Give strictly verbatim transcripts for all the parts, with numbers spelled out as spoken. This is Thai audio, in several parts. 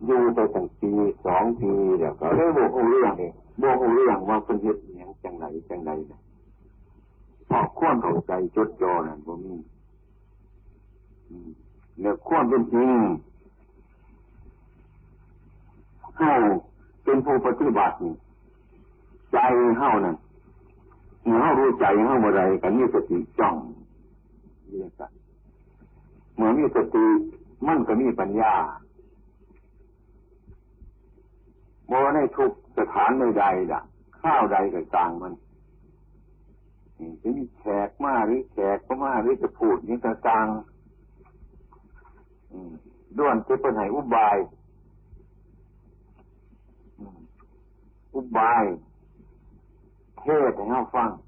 อยู่ไปตั้งปีสองปีแล้วก็เลยบ่ฮู้เรื่องเองบ่ฮู้เรื่องว่าเพิ่นเฮ็ดอิหยังจังไดจังไดน่ะเพราะความเข้าใจจดจ่อนั่นบ่มีอืมแล้วความเป็นจริงเฮาเป็นผู้ปฏิบัตินี่ใจเฮานั่นเมื่อเฮารู้ใจเฮาเมื่อใดก็มีสติจ้องอยู่จังซั่นเมื่อมีสติมันก็มีปัญญาบ่ในทุกสถานใดๆล่ะข้าวใดก็ตามมันจะมีแขกมาหรือแขกก็มาหรือจะพูดนี่ก็ตามด้วนจะเป็นให้อุบายอุบายเทศให้เฮาฟัง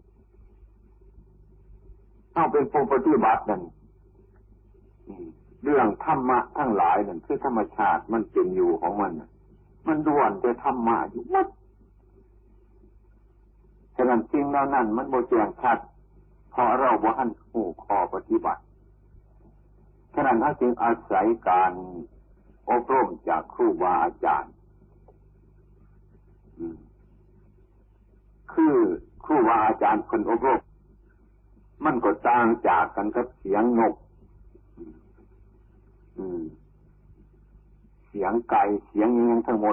เฮาเป็นผู้ปฏิบัตินั่นเรื่องธรรมะทั้งหลายนั่นคือธรรมชาติมันเป็นอยู่ของมันมันด้วนแต่ธรรมะอยู่หมดฉะนั้นสิ่งเหล่านั้นมันบ่แจ้งชัดเพราะเราบ่ทันรู้ข้อปฏิบัติฉะนั้นเราจึงอาศัยการอบรมจากครูบาอาจารย์คือครูบาอาจารย์เพิ่นอบรมมันก็ต่างจากกันกับเสียงนกเสียงไก่เสียงอิหยังทั้งหมด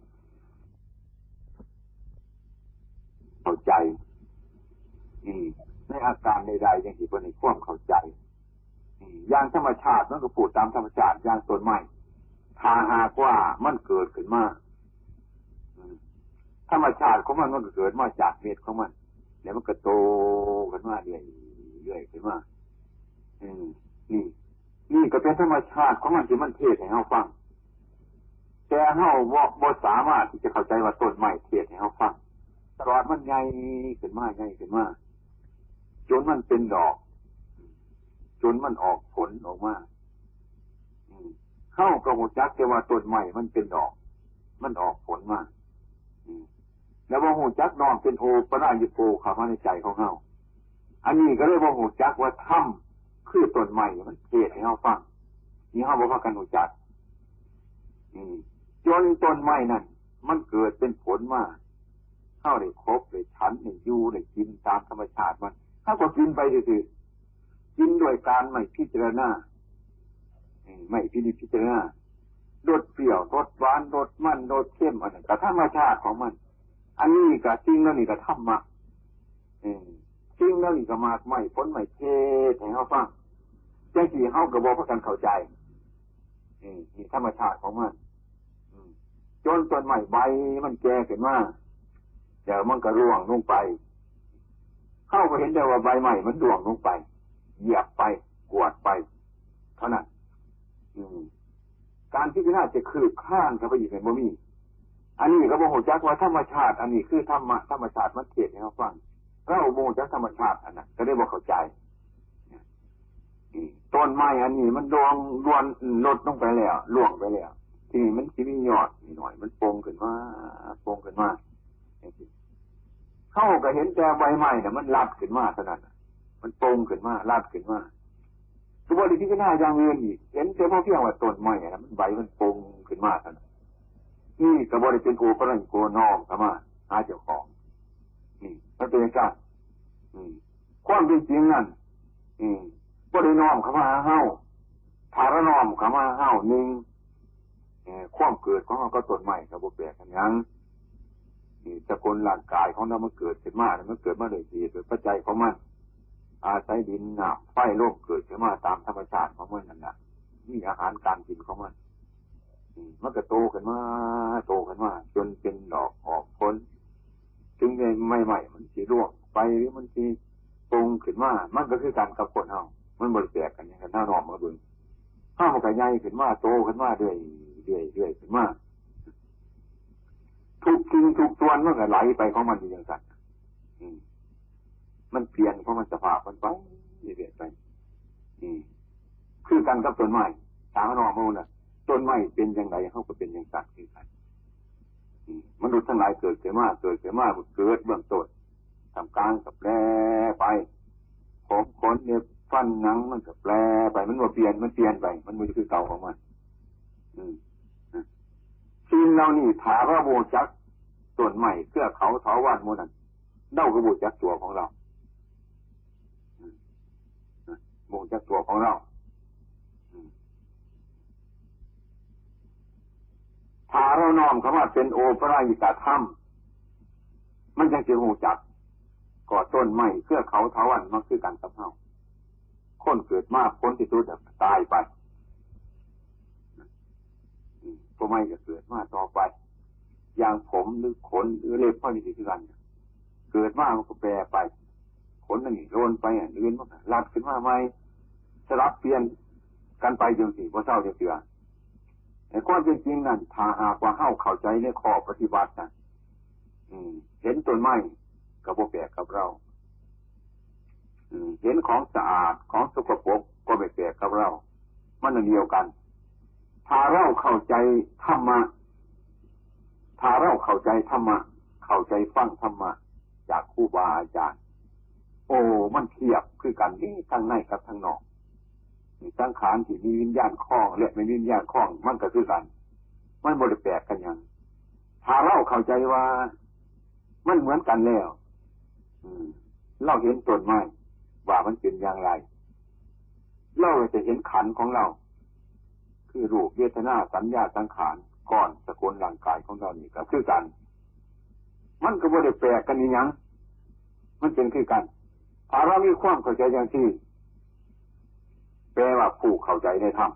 เข้าใจในอาการใดๆอย่างที่เพิ่นให้ความเข้าใจอย่างธรรมชาติมันก็พูดตามธรรมชาติอย่างต้นไม้ถ้าหากว่ามันเกิดขึ้นมาธรรมชาติของมันมันก็เกิดมาจากเม็ดของมันแล้วมันก็โตขึ้นมาเรื่อยๆเรื่อยขึ้นมาอืมนี่นี่ก็เป็นธรรมชาติของมันที่มันเทศให้เฮาฟังแต่เฮาบ่บ่สามารถที่จะเข้าใจว่าต้นไม้เทศให้เฮาฟังตลอดมันใหญ่ขึ้นมาใหญ่ขึ้นมาจนมันเป็นดอกจนมันออกผลออกมาเฮาก็รู้จักแต่ว่าต้นไม้มันเป็นดอกมันออกผลมาแล้วบ่รู้จักน้อมเป็นโอปรายิโกเข้ามาในใจของเฮาอันนี้ก็เลยบ่รู้จักว่าธรรมคือต้นไม้มันเทศให้เฮาฟังนี่เฮาบ่พากันรู้จักอืมจนต้นไม้นั่นมันเกิดเป็นผลมาเฮาได้ครบได้ฉันได้อยู่ได้กินตามธรรมชาติมันเฮาก็กินไปซื่อๆกินด้วยการไม่พิจารณาไม่พินิจพิจารณารสเปรี้ยวรสหวานรสมันรสเค็มอันนั้นก็ธรรมชาติของมันอันนี้ก็จริงแล้วนี่ก็ธรรมะเออจริงแล้วนี่ก็มากไม่ผลไม่เทศให้เฮาฟังจังซี่เฮาก็บ่พากันเข้าใจเออนี่ธรรมชาติของมันอืมจนต้นไม้ใบมันแก่ขึ้นมาเดี๋ยวมันก็ร่วงลงไปเฮาก็เห็นได้ว่าใบไม้มันร่วงลงไปเหยียบไปกวาดไปเท่านั้นอืมการพิจารณาจะคืบคลานเข้าไปอีกในบ่มีอันนี้ก็บ่ฮู้จักว่าธรรมชาติอันนี้คือธรรมะธรรมชาติมันเทศให้เราฟังเราบ่ฮู้จักธรรมชาติอันนั้นก็ได้บ่เข้าใจต้นไม้อันนี้มันดวงดวนลดลงไปแล้วล่วงไปแล้วทีนี้มันสิมียอดนิดหน่อยมันโป่งขึ้นมาโป่งขึ้นมาเฮาก็เห็นแต่ใบไม้น่ะมันลัดขึ้นมาเท่านั้นมันโป่งขึ้นมาลัดขึ้นมาตัวบริพิจารณาอย่างอื่นอีกเห็นแต่พอเพียงว่าต้นไม้น่ะมันใบมันโป่งขึ้นมาเท่านั้นนี่ก็บ่ได้เป็นโอปรัญโกน้อมเข้ามาหาเจ้าของนี่มันเป็นการอืมความเป็นจริงนั่นอืมบ่ได้น้อมเข้ามาหาเฮาถ้าเราน้อมเข้ามาหาเฮาหนึ่งเอ่อความเกิดของเฮาก็ต้นไม้ก็บ่แปลกกันหยังนี่สกุลร่างกายของเรามันเกิดขึ้นมามันเกิดมาด้วยเหตุด้วยปัจจัยของมันอาศัยดินน้ำไฟลมเกิดขึ้นมาตามธรรมชาติของมันนั่นน่ะมีอาหารการกินของมันมันก็โตขึ้นมาโตขึ้นมาจนเป็นดอกออกผลถึงไงไม่ใหม่มันสิร่วงไปหรือมันสิปรุงขึ้นมามันก็คือการกับคนเฮามันบ่แตกกันอย่างกันหน้านอมมาเบิ่งเฮามันก็ใหญ่ขึ้นมาโตขึ้นมาเรื่อยเรื่อยเรื่อยขึ้นมาทุกสิ่งทุกส่วนมันก็ไหลไปของมันอยู่อย่างนั้นอืมมันเปลี่ยนของมันสภาพมันไปเรื่อยๆไปอืมคือกันกับต้นไม้ตามนอมมูน่ะต้นไม้เป็นอย่างไรเขาก็เป็นอย่างนั้นคือกันมนุษย์ทั้งหลายเกิดเกิดมาเกิดเกิดมาเกิดเบื้องต้นทำกลางกับแปรไปผมขนเนี่ยฟันหนังมันก็แปรไปมันว่าเปลี่ยนมันเปลี่ยนไปมันไม่คือเก่าของมันอืมสิ่งเหล่านี้ถ้าเราบ่จักต้นไม้เทือกเขาเถาวัลย์หมู่นั้นเล่าก็บ่จักตัวของเราบ่จักตัวของเราถ้าเราน้อมคำว่าเป็นโอปรายิกธรรมมันจังสิรู้จักก่อต้นไม้เทือกเขาเถาวัลย์มันคือกันกับเฮาคนเกิดมาพ้นที่สุดตายไปก็ไม่จะเกิดมาต่อไปอย่างผมหรือขนหรือเล็บพวกนี้คือกันเกิดมามันก็แปรไปขนนั่นนี่โรนไปอ่ะเลื่อนมันลัดขึ้นมาใหม่สลับเปลี่ยนกันไปจนสิบ่เศร้าจะเสือไอ้ความจริงนั่นถ้าหากว่าเฮาเข้าใจในข้อปฏิบัตินะอืมเห็นต้นไม้ก็บ่แปลกกับเราอืมเห็นของสะอาดของสกปรกก็ไม่แปลกกับเรามันอันเดียวกันถ้าเราเข้าใจธรรมะถ้าเราเข้าใจธรรมะเข้าใจฟังธรรมะจากครูบาอาจารย์โอ้มันเทียบคือกันนี่ทั้งในกับทั้งนอกสังขารที่มีวิญญาณคล้องและไม่มีวิญญาณคล้องมันก็คือกันมันบ่ได้แปลกกันหยังถ้าเราเข้าใจว่ามันเหมือนกันแล้วอืมเราเห็นต้นไม้ว่ามันเป็นอย่างไรเราจะเห็นขันธ์ของเราคือรูปเวทนาสัญญาสังขารก้อนสกุลร่างกายของเรานี่ก็คือกันมันก็บ่ได้แปลกกันอีหยังมันเป็นคือกันถ้าเรามีความเข้าใจอย่างที่แปลว่าผู้เข้าใจในธรรม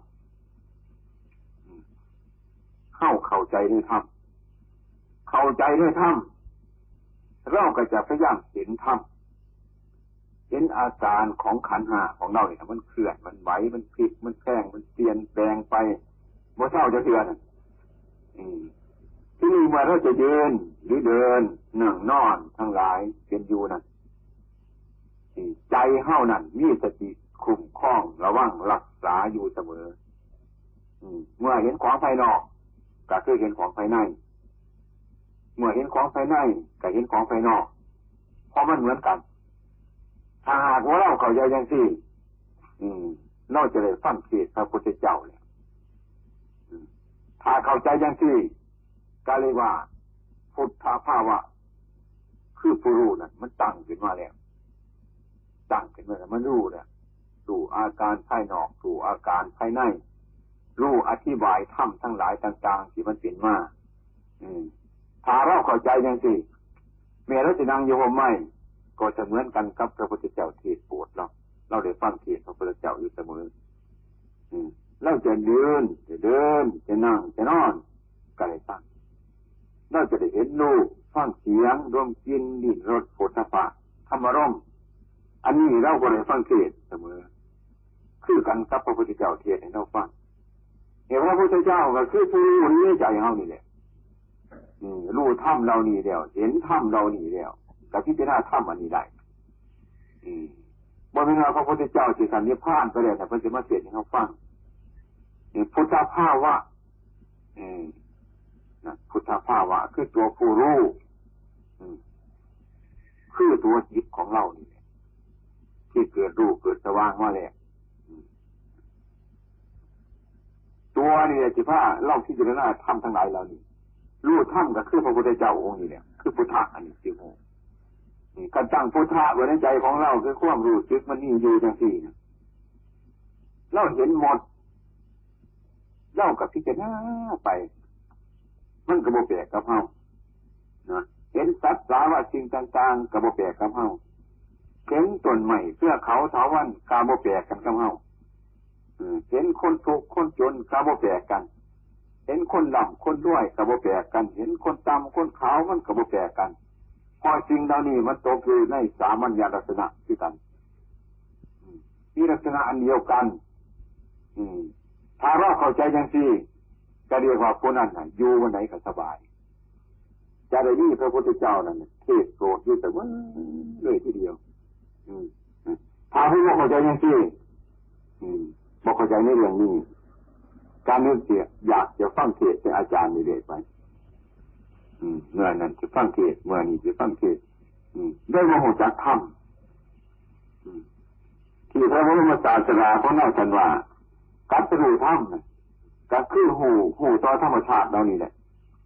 เข้าเข้าใจในธรรมเข้าใจในธรรมเราก็จะพยายามเห็นธรรมเห็นอาการของขันธ์ห้าของเราเนี่ยมันเคลื่อนมันไหวมันพลิกมันแปลงมันเปลี่ยนแปลงไปบ่เท่าจะเทื่อนั่นอืมที่นี่เมื่อเราจะยืนหรือเดินนั่งนอนทั้งหลายเป็นอยู่นั่นใจเฮานั่นมีสติคุ้มครองระวังรักษาอยู่เสมออืมเมื่อเห็นของภายนอกก็คือเห็นของภายในเมื่อเห็นของภายในก็เห็นของภายนอกเพราะมันเหมือนกันถ้าหากว่าเราเข้าใจอย่างที่อืมเราจะได้ฟังเทศน์พระพุทธเจ้าเนี่ยถ้าเข้าใจอย่างที่ก็เรียกว่าพุทธภาวะคือผู้รู้นั่นมันตั้งขึ้นมาแล้วตั้งขึ้นมาแล้วมันรู้เนี่ยรู้อาการภายนอกรู้อาการภายในรู้อธิบายธรรมทั้งหลายต่างๆที่มันเป็นมาอืมถ้าเราเข้าใจอย่างที่แม้เราจะนั่งอยู่ห่มไม้ก็จะเหมือนกันกับพระพุทธเจ้าเทศน์โปรดเราเราได้ฟังเทศน์พระพุทธเจ้าอยู่เสมออืมเราจะเดินจะเดินจะนั่งจะนอนก็ได้ฟังเราจะได้เห็นรูปฟังเสียงดมกลิ่นลิ้มรสโผฏฐัพพะธรรมารมณ์อันนี้เราก็ได้ฟังเทศน์เสมอคือกันกับพระพุทธเจ้าเทศน์ให้เราฟังเห็นพระพุทธเจ้าก็คือผู้รู้ในใจเฮานี่แหละอืมรู้ธรรมเรานี่แล้วเห็นธรรมเรานี่แล้วก็พิจารณาธรรมอันนี้ได้อืมบ่แม่นว่าพระพุทธเจ้าสิสันนิพพานไปแล้วแต่เพิ่นสิมาเทศน์ให้เฮาฟังนี่พุทธภาวะอืมนะพุทธภาวะคือตัวผู้รู้คือตัวจิตของเรานี่ที่เกิดรู้เกิดสว่างมาแล้วตัวนี่จิพาเล่าที่จะได้ทำทั้งหลายเหล่านี้รู้ธรรมก็คือพระพุทธเจ้าองค์นี้เนี่ยคือพุทธะอันนี้สิโหนี่การตั้งพุทธะไว้ในใจของเราคือความรู้สึกมันนี่อยู่จังซี่นะเราเห็นหมดเล่ากับพิจารณาไปมันก็บ่แปลกกับเฮานะเห็นสัตว์สาวะสิ่งต่างๆก็บ่แปลกกับเฮาเห็นต้นไม้เสื้อเขาเถาวัลย์ก็บ่แปลกกันกับเฮาเห็นคนทุกข์คนจนก็บ่แปลกกันเห็นคนร่ำคนรวยก็บ่แปลกกันเห็นคนต่ำคนขาวมันก็บ่แปลกกันเพราะสิ่งเหล่านี้มันตกอยู่ในสามัญลักษณะคือกันมีลักษณะอันเดียวกันอืมถ้าเราเข้าใจอย่างนี้ก็เรียกว่าผู้นั้นน่ะอยู่วันไหนก็สบายจะได้มีพระพุทธเจ้านั่นเทศน์โปรดอยู่แต่ว่าเลยทีเดียวอืมถ้าผู้บ่เข้าใจอย่างนี้อืมบ่เข้าใจในเรื่องนี้การนึกเสียอยากจะฟังเทศน์เป็นอาจารย์นี่เด็กไปอืมเมื่อนั้นจะฟังเทศน์เมื่อนี้จะฟังเทศน์อืมได้มารู้จักธรรมอืมที่พระบรมศาสดาของเราท่านว่ากัตรู้ธรรมก็คือหูหูต่อธรรมชาติเรานี่แหละ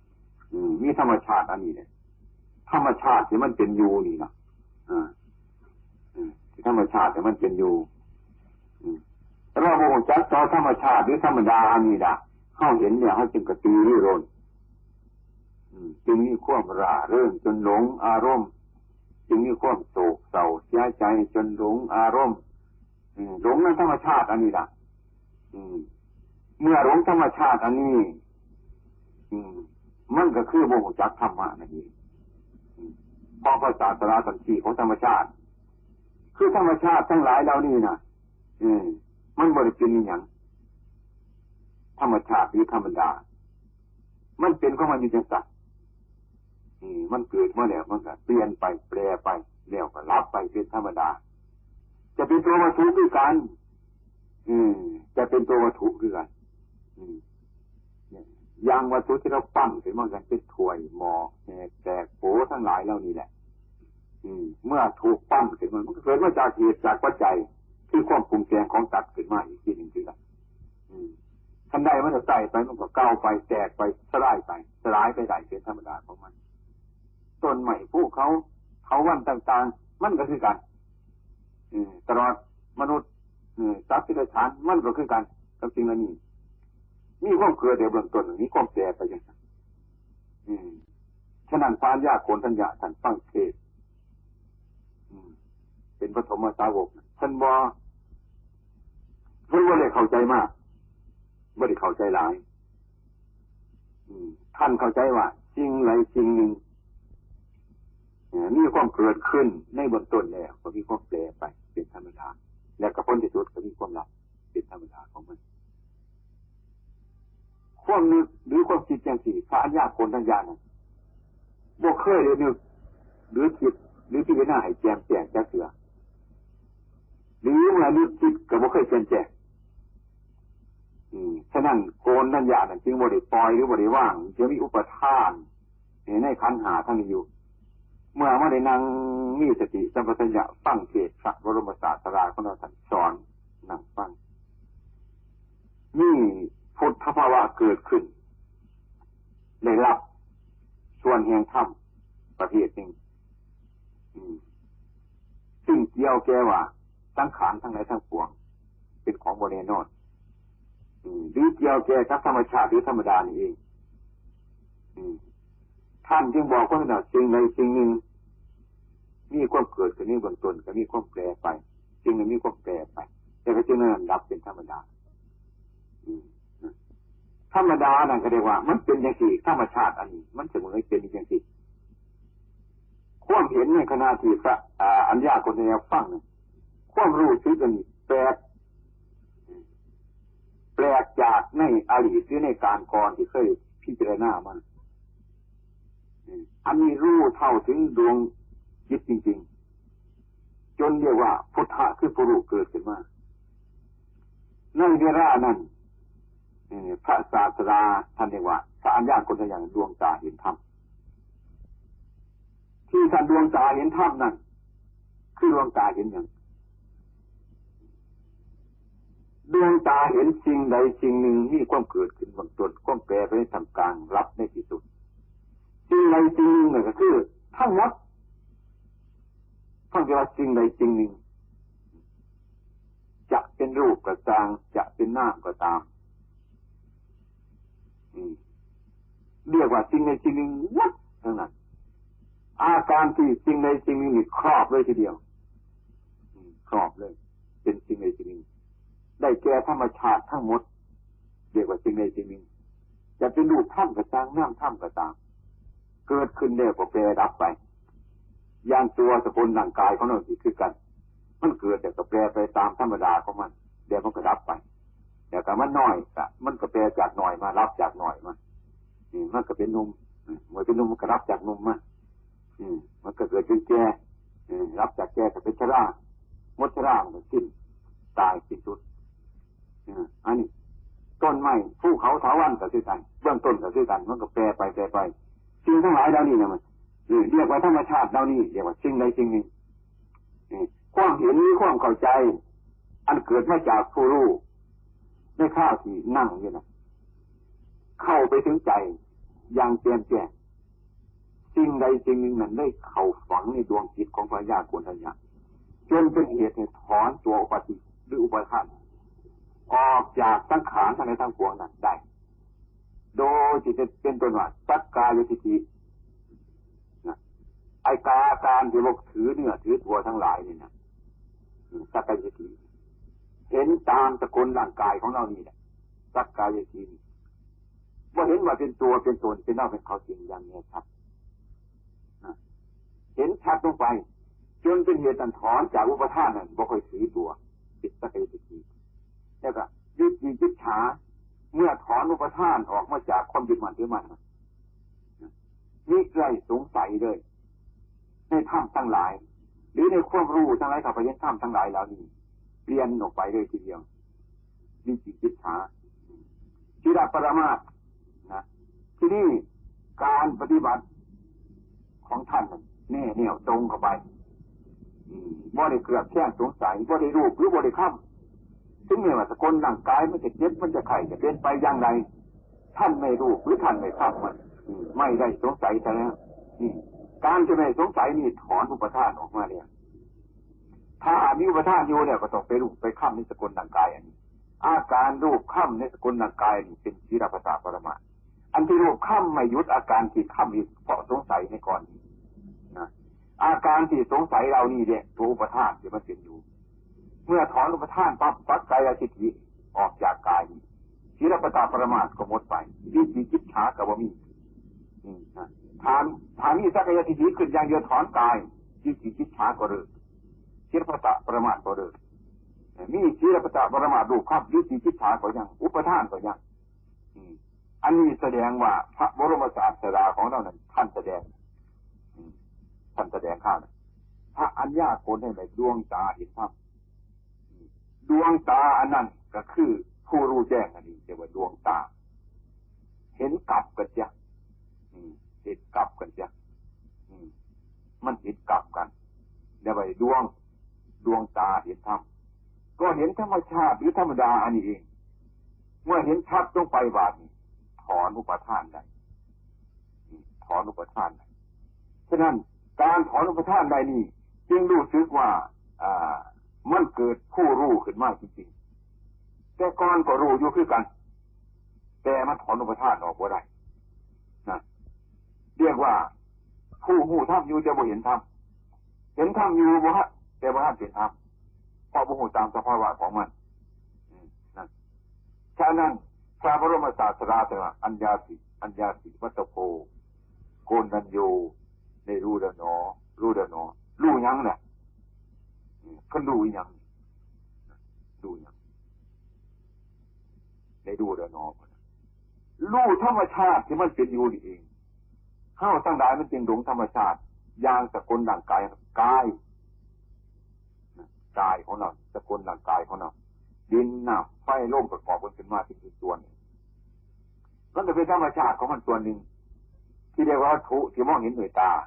อืมมีธรรมชาติอันนี้เนี่ยธรรมชาติที่มันเป็นอยู่นี่นะอ่าอืมที่ธรรมชาติที่มันเป็นอยู่อืมเราบ่รู้จักต่อธรรมชาติหรือธรรมดาอันนี้ล่ะเฮาเห็นเนี่ยเฮาจึงกระตือรือร้นอืมจึงมีความร่าเริงจนหลงอารมณ์จึงมีความโศกเศร้าเสียใจจนหลงอารมณ์อืมหลงในธรรมชาติอันนี้ล่ะอืมเมื่อหลงธรรมชาติอันนี้อืมมันก็คือบ่รู้จักธรรมะนั่นเองเพราะภาษาตราสันติของธรรมชาติคือธรรมชาติทั้งหลายเหล่านี้น่ะอืมมันบ่ได้เป็นอีหยังธรรมชาติหรือธรรมดามันเป็นของมันอยู่จังซั่นอืมมันเกิดมาแล้วมันก็เปลี่ยนไปแปรไปแล้วก็รับไปเป็นธรรมดาจะเป็นตัววัตถุคือกันอืมจะเป็นตัววัตถุคือกันอืมอย่างวัตถุที่เราปั้นขึ้นมากันเป็นถ้วยหม้อแหกแตกโผทั้งหลายเหล่านี้แหละอืมเมื่อถูกปั้นขึ้นมามันก็เกิดมาจากเหตุจากปัจจัยที่ความปรุงแต่งของสัตว์ขึ้นมาอีกทีหนึ่งคือกันอืมทันใดมันจะใส่ไปมันก็เก่าไปแตกไปสลายไปสลายไปได้เป็นธรรมดาของมันต้นใหม่ภูเขาเขาวันต่างๆมันก็คือกันอืมตลอดมนุษย์อืมสัตว์ที่ได้ฐานมันก็คือกันกับสิ่งเหล่านี้มีความเกิดในเบื้องต้นมีความแก่ไปอย่างนั้นอืมฉะนั้นพระญาโกณทัญญะท่านฟังเทศอืมเป็นปฐมสาวกท่านบ่ท่านบ่ได้เข้าใจมากบ่ได้เข้าใจหลายอืมท่านเข้าใจว่าสิ่งใดสิ่งหนึ่งมีความเกิดขึ้นในเบื้องต้นแล้วก็มีความแปรไปเป็นธรรมดาแล้วก็ผลที่สุดก็มีความดับเป็นธรรมดาของมันความนึกหรือความคิดอย่างสี่พระญาโกณทัญญะนั้นบ่เคยได้นึกหรือคิดหรือพิจารณาให้แจ่มแจ้งจักเทื่อหรือเมื่อนึกคิดก็บ่เคยแจ่มแจ้งอืมฉะนั้นโกณทัญญะนั้นจึงบ่ได้ปล่อยหรือบ่ได้ว่างจะมีอุปทานในขันธ์ห้าทั้งนี้อยู่เมื่อมาได้นั่งมีสติสัมปชัญญะฟังเทศน์พระบรมศาสดาของเราท่านสอนนั่งฟังนี่พุทธภาวะเกิดขึ้นได้รับส่วนแห่งธรรมประเภทหนึ่งซึ่งเกี่ยวแก่ว่าสังขารทั้งหลายทั้งปวงเป็นของบ่แน่นอนหรือเกี่ยวแก่กับธรรมชาติหรือธรรมดานี่เองท่านจึงบอกว่าสิ่งใดสิ่งหนึ่งมีความเกิดขึ้นในเบื้องต้นก็มีความแปรไปสิ่งนั้นมีความแปรไปแต่ก็จึงนั้นดับเป็นธรรมดาธรรมดานั่นก็เรียกว่ามันเป็นอย่างสี่ธรรมชาติอันนี้มันเสมอเป็นอย่างสี่ความเห็นในขณะที่พระอัญญาโกณทัญญะฟังความรู้สึกอันนี้แปลกแปลกจากในอดีตหรือในการก่อนที่เคยพิจารณามาอันนี้รู้เท่าถึงดวงจิตจริงๆจนเรียกว่าพุทธะคือผู้รู้เกิดขึ้นมาในเวลานั้นพระศาสดาท่านเรียกว่าพระอัญญาโกณทัญญะดวงตาเห็นธรรมที่ท่านดวงตาเห็นธรรมนั่นคือดวงตาเห็นอย่างดวงตาเห็นสิ่งใดสิ่งหนึ่งมีความเกิดขึ้นบางตนความแปรไปในทางกลางรับในที่สุดสิ่งใดสิ่งหนึ่งเนี่ยก็คือทั้งหมดทั้งที่ว่าสิ่งใดสิ่งหนึ่งจะเป็นรูปก็ตามจะเป็นนามก็ตามเรียกว่าสิ่งใดสิ่งหนึ่งวัดทั้งนั้นอาการที่สิ่งใดสิ่งหนึ่งครอบเลยทีเดียวครอบเลยเป็นสิ่งใดสิ่งหนึ่งได้แก่ธรรมชาติทั้งหมดเรียกว่าสิ่งใดสิ่งหนึ่งจะเป็นรูปธรรมก็ตามนามธรรมก็ตามเกิดขึ้นแล้วก็แปรดับไปอย่างตัวสกุลร่างกายของเราสิคือกันมันเกิดแต่ก็แปรไปตามธรรมดาของมันเดี๋ยวมันก็ดับไปแต่ก็มันน้อยก็มันก็แปรจากน้อยมารับจากน้อยมานี่มันก็เป็นนุ่มเมื่อเป็นนุ่มมันก็รับจากนุ่มมาอืมมันก็เกิดเป็นแก่รับจากแก่ก็เป็นชราหมดชรามันก็สิ้นตายสิ้นสุดอันนี้ต้นไม้ภูเขาเถาวัลย์ก็คือกันเบื้องต้นก็คือกันมันก็แปรไปแปรไปสิ่งทั้งหลายเหล่านี้นะมันเรียกว่าธรรมชาติเหล่านี้เรียกว่าสิ่งใดสิ่งหนึ่งความเห็นนี้ความเข้าใจอันเกิดมาจากผู้รู้ในข้าวที่นั่งอยู่นะเข้าไปถึงใจอย่างแจ่มแจ้งสิ่งใดสิ่งหนึ่งนั้นได้เข้าฝังในดวงจิตของพระญาโกณฑัญญะจนเป็นเหตุให้ถอนตัวอุปาทิหรืออุปทานออกจากสังขารทั้งในทั้งปวงนั้นได้โดยที่จะเป็นต้นว่าสักกายทิฏฐินะไอ้กาการที่บอกถือเนื้อถือตัวทั้งหลายนี่นะสักกายทิฏฐิเห็นตามสกุลร่างกายของเรานี่แหละสักกายทิฏฐิว่าเห็นว่าเป็นตัวเป็นตนเป็นเราเป็นเขาจริงอย่างนี้ครับนะเห็นชัดลงไปจนเป็นเหตุถอนจากอุปทานนั้นบ่ค่อยถือตัวติดสักกายทิฏฐิแล้วก็ยึดยึดฉาเมื่อถอนอุปทานออกมาจากความยึดมั่นถือมั่นนี่ไรสงสัยเลยในธรรมทั้งหลายหรือในความรู้ทั้งหลายกับพยัญชนะทั้งหลายแล้วนี่เปลี่ยนออกไปเลยทีเดียวนี่จิตจิตฉาจิตปรมาสนะที่นี่การปฏิบัติของท่านแน่แนวตรงเข้าไปบ่ได้เกือบแค่สงสัยบ่ได้รูปหรือบ่ได้ข้ามถึงแม้ว่าสกุลร่างกายมันจะเจ็บมันจะไข้จะเป็นไปอย่างไรท่านไม่รู้หรือท่านไม่ทราบมันไม่ได้สงสัยแต่แล้วการจะไม่สงสัยนี่ถอนอุปทานออกมาเนี่ยถ้ามีอุปทานอยู่เนี่ยก็ต้องไปรูปไปข้ามในสกุลร่างกายอันนี้อาการรูปข้ามในสกุลร่างกายนี่เป็นศีลปตปรมาอันที่รูปข้ามไม่ยุดอาการที่ข้ามอีกเพราะสงสัยในก่อนนะอาการที่สงสัยเรานี่เนี่ยตัวอุปทานที่มันเป็นอยู่เมื่อถอนอุปทานปั๊บสักกายทิฏฐิออกจากกายศีลปตปรมาก็หมดไปวิจิกิจฉาก็บ่มีฐานฐานนี้สักกายทิฏฐิขึ้นอย่างเดียวถอนกายวิจิกิจฉาก็เลิกศีลปตปรมาก็เลิกมีศีลปตปรมารูปครับวิจิกิจฉาก็ยังอุปทานก็ยังอันนี้แสดงว่าพระบรมศาสดาของเรานั้นท่านแสดงท่านแสดงข้าพระอัญญาโกณให้ในดวงตาเห็นธรรมดวงตาอันนั้นก็คือผู้รู้แจ้งอันนี้เรียกว่าดวงตาเห็นกลับกันจ้ะเห็นกลับกันจ้ะมันเห็นกลับกันเรียกว่าดวงดวงตาเห็นธรรมก็เห็นธรรมชาติหรือธรรมดาอันนี้เองเมื่อเห็นชัดลงไปบาดนี้ถอนอุปทานได้ถอนอุปทานได้ฉะนั้นการถอนอุปทานได้นี่จึงรู้สึกว่าอ่ามันเกิดผู้รู้ขึ้นมาจริงๆแต่ก่อนก็รู้อยู่คือกันแต่มันถอนอุปทานออกบ่ได้นะเรียกว่าผู้หูธรรมอยู่จะบ่เห็นธรรมเห็นธรรมอยู่บ่ฮะแต่บ่ทันเห็นธรรมเพราะบ่ฮู้ตามสภาวะของมันนั่นฉะนั้นพระบรมศาสดาตรัสอัญญาสิอัญญาสิวัตโพโกณฑัญโยในรู้แล้วหนอรู้แล้วหนอรู้ยังเนี่ยก็ดูอย่างดูอย่างได้ดูแล้วนอรู้ธรรมชาติที่มันเป็นอยู่นี่เองเข้าตั้งได้มันจึงหลงธรรมชาติอย่างสกุลร่างกายกายกายของเราสกุลร่างกายของเราดินน้ำไฟลมประกอบกันเป็นมาเป็นส่วนมันจะเป็นธรรมชาติของมันส่วนหนึ่งที่เรียกว่าวัตถุที่มองเห็นด้วยตา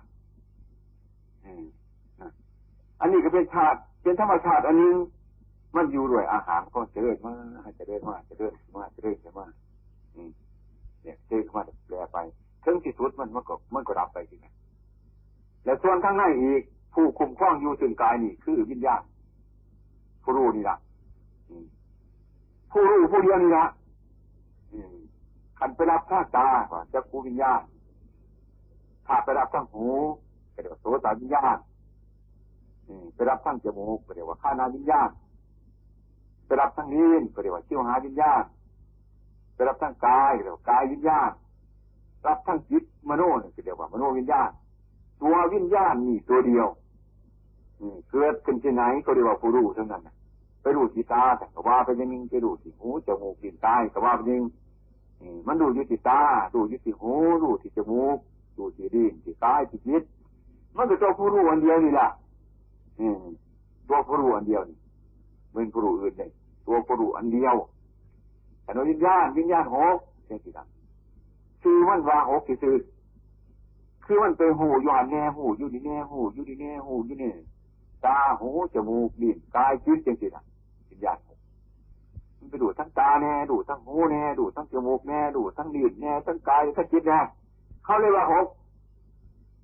อันนี้ก็เป็นชาติเป็นธรรมชาติอันนึงมันอยู่ด้วยอาหารก็เจริญมากเจริญมากเจริญมากเจริญมากเนี่ยเจริญมาแปลไปถึงที่สุดมันมันก็มันก็รับไปจริงๆและส่วนข้างในอีกผู้คุมครองอยู่ถึงกายนี่คือวิญญาณผู้รู้นี่ละผู้รู้ผู้เดียวนี่ละขันไปรับท่าตาก่อนจะผู้วิญญาณถ้าไปรับทั้งหูก็เรียกว่าโสตวิญญาณไปรับทั้งจมูกก็เรียกว่าฆานาวิญญาณไปรับทั้งลิ้นก็เรียกว่าชิวหาวิญญาณไปรับทั้งกายก็เรียกว่ากายวิญญาณรับทั้งจิตมโนนี่ก็เรียกว่ามโนวิญญาณตัววิญญาณนี่ตัวเดียวเกิดขึ้นที่ไหนก็เรียกว่าผู้รู้เท่านั้นไปรู้ที่ตาแต่ก็ว่าไปยังนึงไปรู้ที่หูจมูกลิ้นกายก็ว่าไปยังมันรู้อยู่ที่ตารู้อยู่ที่หูรู้ที่จมูกรู้ที่ลิ้นที่กายที่จิตมันก็ตัวผู้รู้อันเดียวนี่แหละตัวผู้รู้อันเดียวนี่เป็นผู้รู้อื่นเลยตัวผู้รู้อันเดียวแต่ในวิญญาณวิญญาณหกเช่นที่นั้นคือมันวางหกคือคือมันเป็นหูอยู่อันแน่หูอยู่ดีแน่หูอยู่ดีแน่หูอยู่นี่ตาหูจมูกลิ้นกายจิตเช่นที่นั้นวิญญาณหกมันไปดูทั้งตาแน่ดูทั้งหูแน่ดูทั้งจมูกแน่ดูทั้งลิ้นแน่ทั้งกายทั้งจิตแน่เขาเรียกว่าหก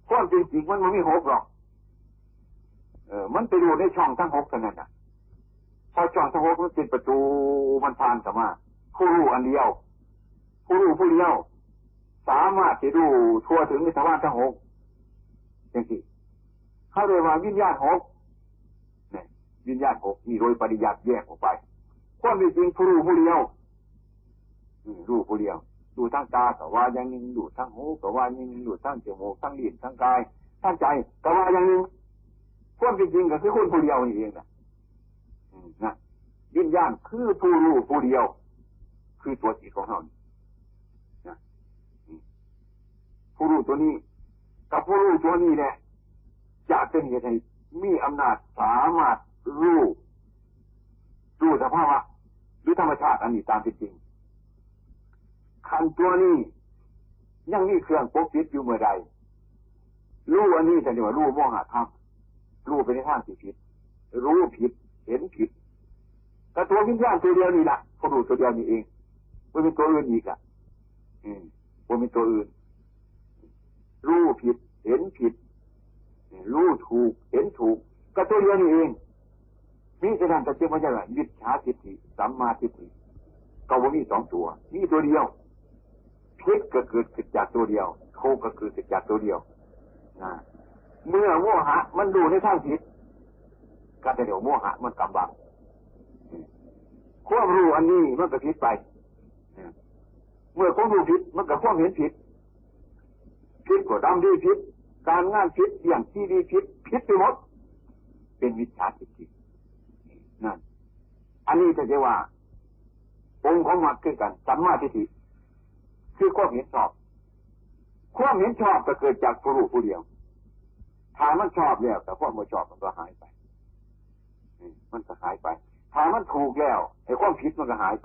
ความจริงๆมันไม่มีหกหรอกเออมันไปอยู่ในช่องทั้งหกเท่านั้นน่ะพอช่องทั้งหกมันเป็นประตูมันผ่านเข้ามาผู้รู้อันเดียวผู้รู้ผู้เดียวสามารถที่รู้ทั่วถึงในทวารทั้งหกอย่างที่เขาเรียกว่าวิญญาณหกเนี่ยวิญญาณหกนี่โดยปริยัติแยกออกไปความจริงผู้รู้ผู้เดียวรู้ผู้เดียวดูทั้งตาก็ว่าอย่างนึงดูทั้งหูก็ว่าอย่างนึงดูทั้งจมูกทั้งลิ้นทั้งกายทั้งใจก็ว่าอย่างนึงความจริงก็คือคนผู้เดียวนี่เองนะนะวิญญาณคือผู้รู้ผู้เดียวคือตัวจิตของเรานะผู้รู้ตัวนี้กับผู้รู้ตัวนี้เนี่ยจะเป็นเหตุให้มีอำนาจสามารถรู้รู้สภาวะหรือธรรมชาติอันนี้ตามเป็นจริงขันตัวนี้ยังมีเครื่องปกปิดอยู่เมื่อใดรู้อันนี้จะเรียกว่ารู้โมหะธรรมรู้ไปในทางที่ผิดรู้ผิดเห็นผิดแต่ตัววิญญาณตัวเดียวนี่แหละผู้รู้ตัวเดียวนี่เองไม่เป็นตัวอื่นอีกอ่ะอืมไม่เป็นตัวอื่นรู้ผิดเห็นผิดรู้ถูกเห็นถูกก็ตัวเดียวนี่เองมีฉะนั้นจะเชื่อว่าจะมิจฉาทิฏฐิสัมมาทิฏฐิก็ว่ามีสองตัวมีตัวเดียวผิดก็เกิดขึ้นจากตัวเดียวถูกก็เกิดขึ้นจากตัวเดียวนะเมื่อโมหะมันดูในทางผิดก็จะเดี๋ยวโมหะมันกำบังความรู้อันนี้มันก็ผิดไปเมื่อความรู้ผิดมันก็ความเห็นผิดผิดก็ดำดีผิดการงานผิดอย่างที่ดีผิดผิดไปหมดเป็นมิจฉาทิฏฐินั่นอันนี้จะเรียกว่าองค์ของมรรคคือกันสัมมาทิฏฐิคือความเห็นชอบความเห็นชอบก็เกิดจากผู้รู้ผู้เดียวถ้ามันชอบแล้วแต่ความไม่ชอบมันก็หายไปมันก็หายไปถ้ามันถูกแล้วไอ้ความผิดมันก็หายไป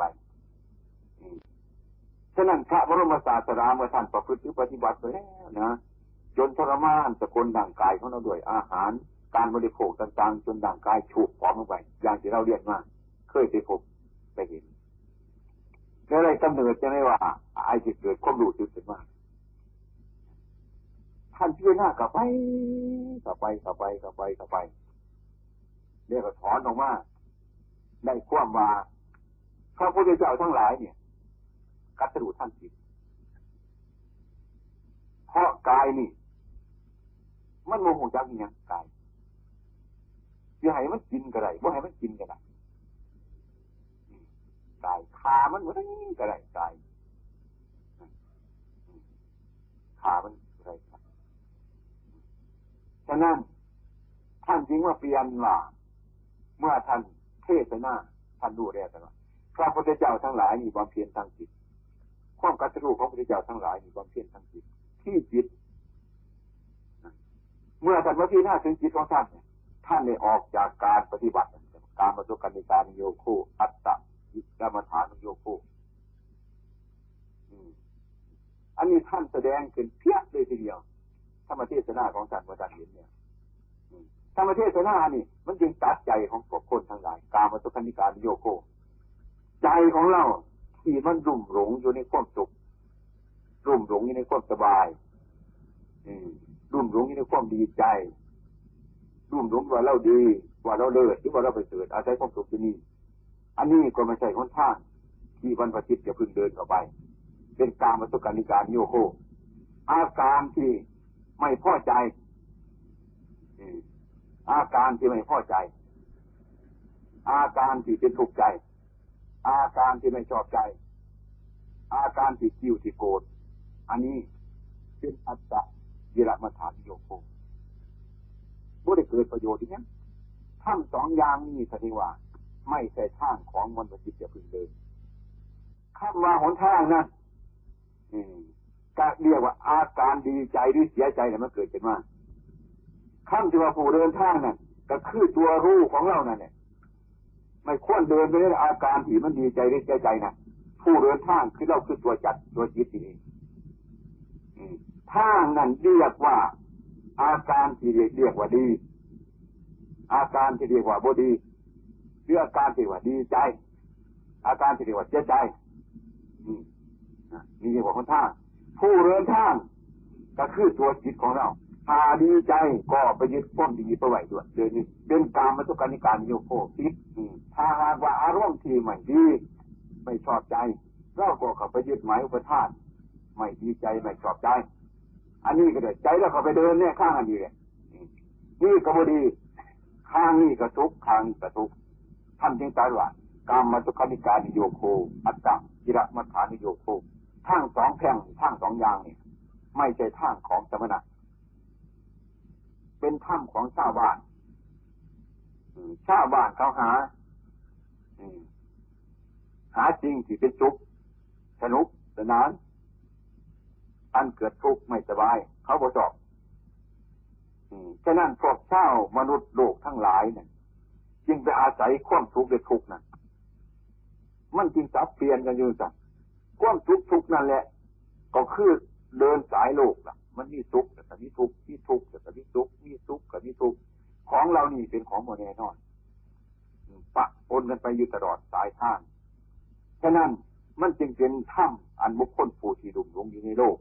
ฉะนั้นพระบรมศาสดาเมื่อท่านประพฤติปฏิบัติไปแล้วนะจนทรมานสะกดร่างกายของเราด้วยอาหารการบริโภคต่างๆจนร่างกายฉุกพร้อมลงไปอย่างที่เราเรียนมาเคยไปพบไปเห็นแล้วอะไรกำเนิดจะไม่ว่าไอ้ที่เกิดความรู้สึกขึ้นมาท่านพิจารณากลับไปกลับไปกลับไปกลับไปกลับไปเรียกว่าถอนออกมาได้ความว่าพระพุทธเจ้าทั้งหลายเนี่ยกัตถุท่านจิตเพราะกายนี่มันโมโหจักอย่างกายจะให้มันกินก็ได้บ่ให้มันกินก็ได้กายขามันบ่ได้ก็ได้กายขามันอะไรครับฉะนั้นท่านจึงว่าเปลี่ยนว่าเมื่อท่านเทศนาท่านรู้แล้วแต่ว่าพระพุทธเจ้าทั้งหลายมีความเพียรทางจิตความกัตถุของพระพุทธเจ้าทั้งหลายมีความเพียรทางจิตที่จิตเมื่อท่านมาพิจารณาถึงจิตของท่านท่านได้ออกจากการปฏิบัติการประสบการณ์ในการโยโคอัตตะยิกรรมฐานโยโคอันนี้ท่านแสดงขึ้นเพียบเลยทีเดียวธรรมเทศนาของท่านว่าท่านเห็นเนี่ยธรรมเทศนานี่มันจึงตัดใจของพวกคนทั้งหลายการประสบการณ์ในการโยโคใจของเราที่มันรุ่มหลงอยู่ในความสุขรุ่มหลงอยู่ในความสบายรุ่มหลงอยู่ในความดีใจรุ่มหลงว่าเราดีว่าเราเลิศหรือว่าเราไปเกิดอาศัยความสุขที่นี่อันนี้ก็ไม่ใช่หนทางที่วันประจิตจะพึงเดินต่อไปเป็นการประสบการณ์ในการโยโคอาการที่ไม่พอใจอาการที่ไม่พอใจอาการที่เป็นทุกข์ใจอาการที่ไม่ชอบใจอาการที่กิ้วที่โกรธอันนี้เป็นอัตตะยิรมฐานโยโคบ่ได้เกิดประโยชน์อีกนะทั้งสองอย่างนี้แสดงว่าไม่ใช่ทางของมนุษย์ที่จะพึงเดินคำว่าหนทางนั้นก็เรียกว่าอาการดีใจหรือเสียใจเนี่ยมันเกิดขึ้นมาคำที่ว่าผู้เดินทางนั่นก็คือตัวรู้ของเรานั่นแหละไม่ควรเดินไปในอาการที่มันดีใจหรือเสียใจนะผู้เดินทางคือเราคือตัวจัดตัวจิตนี่เองทางนั้นเรียกว่าอาการที่เรียกว่าดีอาการที่เรียกว่าบ่ดีหรืออาการที่ว่าดีใจอาการที่เรียกว่าเสียใจนี่เรียกว่าหนทางผู้เดินทางก็คือตัวจิตของเราถ้าดีใจก็ไปยึดความดีไปไว้ด้วยเดี๋ยวนี้เป็นกามสุขานิการโยโคติดถ้าหากว่าอารมณ์ที่ไม่ดีไม่ชอบใจเราก็เข้าไปยึดหมายอุปทานไม่ดีใจไม่ชอบใจอันนี้ก็เดือดใจแล้วเขาไปเดินเนี่ยข้างอันนี้นี่ก็บดีข้างนี้ก็ทุกข้างนี้ก็ทุกท่านจึงตรัสว่ากามสุขานิการโยโคอัตตะกิรมัฏฐานิโยโคทั้งสองแพ่งทั้งสองอย่างนี่ไม่ใช่ทางของสมณะเป็นถ้ำของชาวบ้านชาวบ้านเขาหาหาจริงที่เป็นสุขสนุกสนานอันเกิดทุกข์ไม่สบายเขาบ่ชอบฉะนั้นพวกชาวมนุษย์โลกทั้งหลายเนี่ยจึงไปอาศัยความทุกข์และทุกข์นั่นมันจึงสับเปลี่ยนกันอยู่จ้ะความทุกข์ทุกข์นั่นแหละก็คือเดินสายโลกล่ะมันมีทุกข์แต่มีทุกข์มีทุกข์แต่มีทุกข์มีทุกข์กับมีทุกข์ของเรานี่เป็นของโมแน่นอนปะปนกันไปอยู่ตลอดสายทางฉะนั้นมันจึงเป็นถ้ำอันบุคคลผู้ที่ลุ่มหลงอยู่ในโลก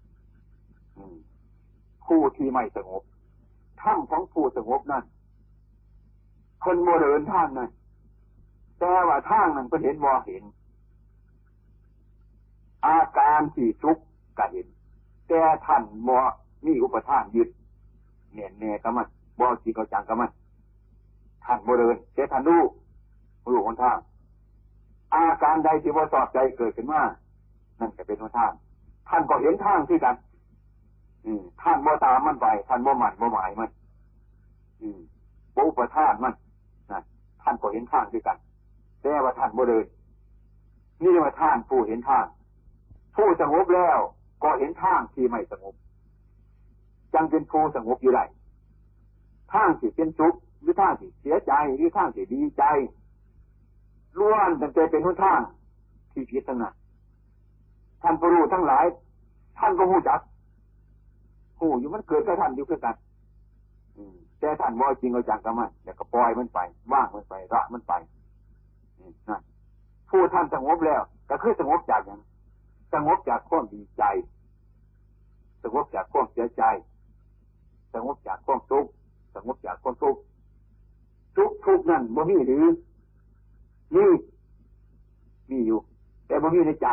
ผู้ที่ไม่สงบถ้ำของผู้สงบนั่นคนโมเดินทางนั่นแต่ว่าทางนั้นก็เห็นบ่เห็นอาการที่ทุกข์ก็เห็นแต่ท่านบ่มีอุปทานยึดแน่แน่กับมันบ่จริงจังกับมันท่านบ่เดินแต่ท่านรู้รู้หนทางอาการใดที่บ่สอบใจเกิดขึ้นมานั่นก็เป็นหนทางท่านก็เห็นทางที่กันอืมท่านบ่ตามมันไปท่านบ่หมั่นบ่หมายมันอืมบ่อุปทานมันนะท่านก็เห็นทางที่กันแต่ว่าท่านบ่เดินนี่ว่าท่านผู้เห็นทางผู้สงบแล้วก็เห็นทางที่ไม่สงบจังเป็นผู้สงบอยู่ได้ทางที่เป็นสุขหรือทางที่เสียใจหรือทางที่ดีใจล้วนตั้งแต่เป็นหนทางที่ผิดทั้งนั้นท่านผู้รู้ทั้งหลายท่านก็รู้จักผู้อยู่มันเกิดกับท่านอยู่คือกันแต่ท่านบ่จริงเอาจังกับมันแล้วก็ปล่อยมันไปว่างมันไปละมันไปนั่นผู้ท่านสงบแล้วก็คือสงบจากอย่างสงบจากความดีใจสงบจากความเสียใจสงบจากความทุกข์สงบจากความทุกข์ทุกทุกนั่นบ่มีหรือนี่มีอยู่แต่บ่มีในใจ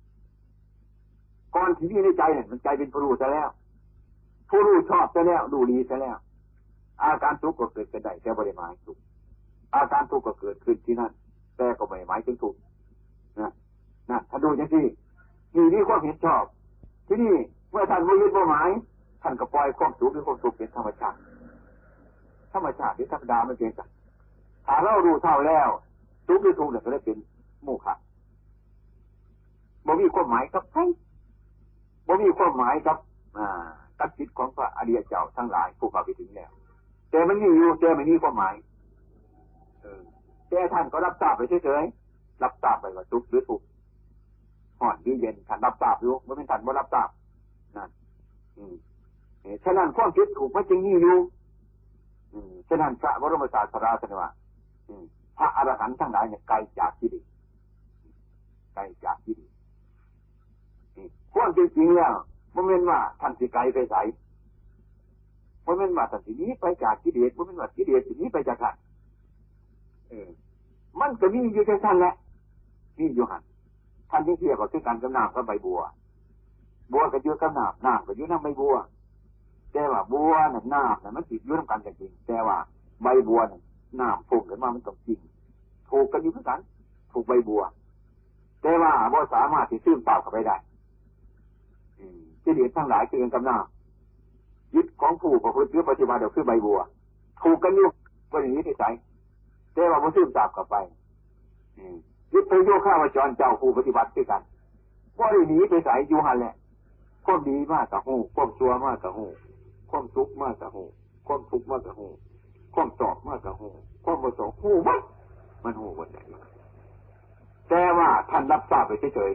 ก่อนที่มีในใจเนี่ยมันใจเป็นผู้รู้ซะแล้วผู้รู้ชอบซะแล้วดูดีซะแล้วอาการทุกข์ก็เกิดขึ้นได้แต่บ่ได้หมายทุกข์อาการทุกข์ก็เกิดขึ้นที่นั่นแต่ก็ไม่หมายถึงทุกข์นะนะถ้าดูอย่างที่มีนี่ความเห็นชอบที่นี่เมื่อท่านไม่ยึดบ่หมายท่านก็ปล่อยความสุขหรือความสุขเป็นธรรมชาติธรรมชาติที่ธรรมดาไม่เป็นกันถ้าเรารู้เท่าแล้วทุกข์หรือทุกข์เนี่ยก็ได้เป็นโมฆะบ่มีความหมายกับใครบ่มีความหมายกับอ่ากับจิตของพระอริยเจ้าทั้งหลายผู้เข้าไปถึงแล้วแต่มันมีอยู่แต่ไม่มีความหมายเออแต่ท่านก็รับทราบไปเฉยๆรับทราบไปว่าทุกข์หรือทุกข์ห่อนหรือเย็นท่านรับทราบอยู่ไม่เป็นท่านบ่รับทราบนั่นอืมฉะนั้นความคิดถูกมันจริงนี่อยู่อืมฉะนั้นพระบรมศาสดาท่านว่าอืมพระอรหันต์ทั้งหลายเนี่ยไกลจากกิเลสไกลจากกิเลสความจริงแล้วบ่แม่นว่าท่านสิไกลไปไสบ่แม่นว่าท่านสิหนีไปจากกิเลสบ่แม่นว่ากิเลสสิหนีไปจากท่านเออมันก็มีอยู่แค่ท่านแหละมีอยู่หั่นท่านที่เทียบกับคือกันกับน้ำกับใบบัวบัวก็อยู่กับน้ำน้ำก็อยู่ในใบบัวแต่ว่าบัวน่ะน้ำน่ะมันติดอยู่นำกันจริงแต่ว่าใบบัวน่ะน้ำพุ่งขึ้นมามันต้องจริงถูกกันอยู่คือกันถูกใบบัวแต่ว่าบ่สามารถที่ซึมซับเข้าไปได้กิเลสทั้งหลายคือกันกับน้ำยึดของผู้ประพฤติปฏิบัติเดี๋ยวคือใบบัวถูกกันอยู่ก็อย่างนี้ที่ใส่แต่ว่าบ่ซึมซับเข้าไปยึดไปโยข้าวจรเจ้าผู้ปฏิบัติด้วยกันก็ได้หนีไปใส่อยู่หันแหละความดีมากกับหูความชั่วมากกับหูความทุกข์มากกับหูความทุกข์มากกับหูความสอบมากกับหูความประสงค์หูมั้ยมันหูวันไหนแต่ว่าท่านรับทราบไปเฉย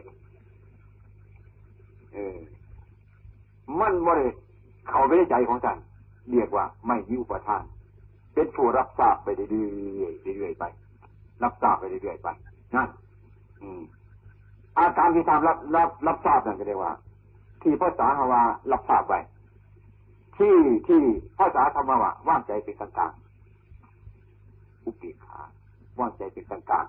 ๆเออมันบ่ได้เข้าไปในใจของท่านเรียกว่าไม่มีอุปทานเป็นผู้รับทราบไปเรื่อยๆเรื่อยๆไปรับทราบไปเรื่อยๆไปนั่นอืมอาการที่ทำรับรับรับทราบนั่นก็เรียกว่าที่ภาษาฮาวารับทราบไปที่ที่ภาษาธรรมะว่างใจเป็นกลางๆอุเบกขาว่างใจเป็นกลาง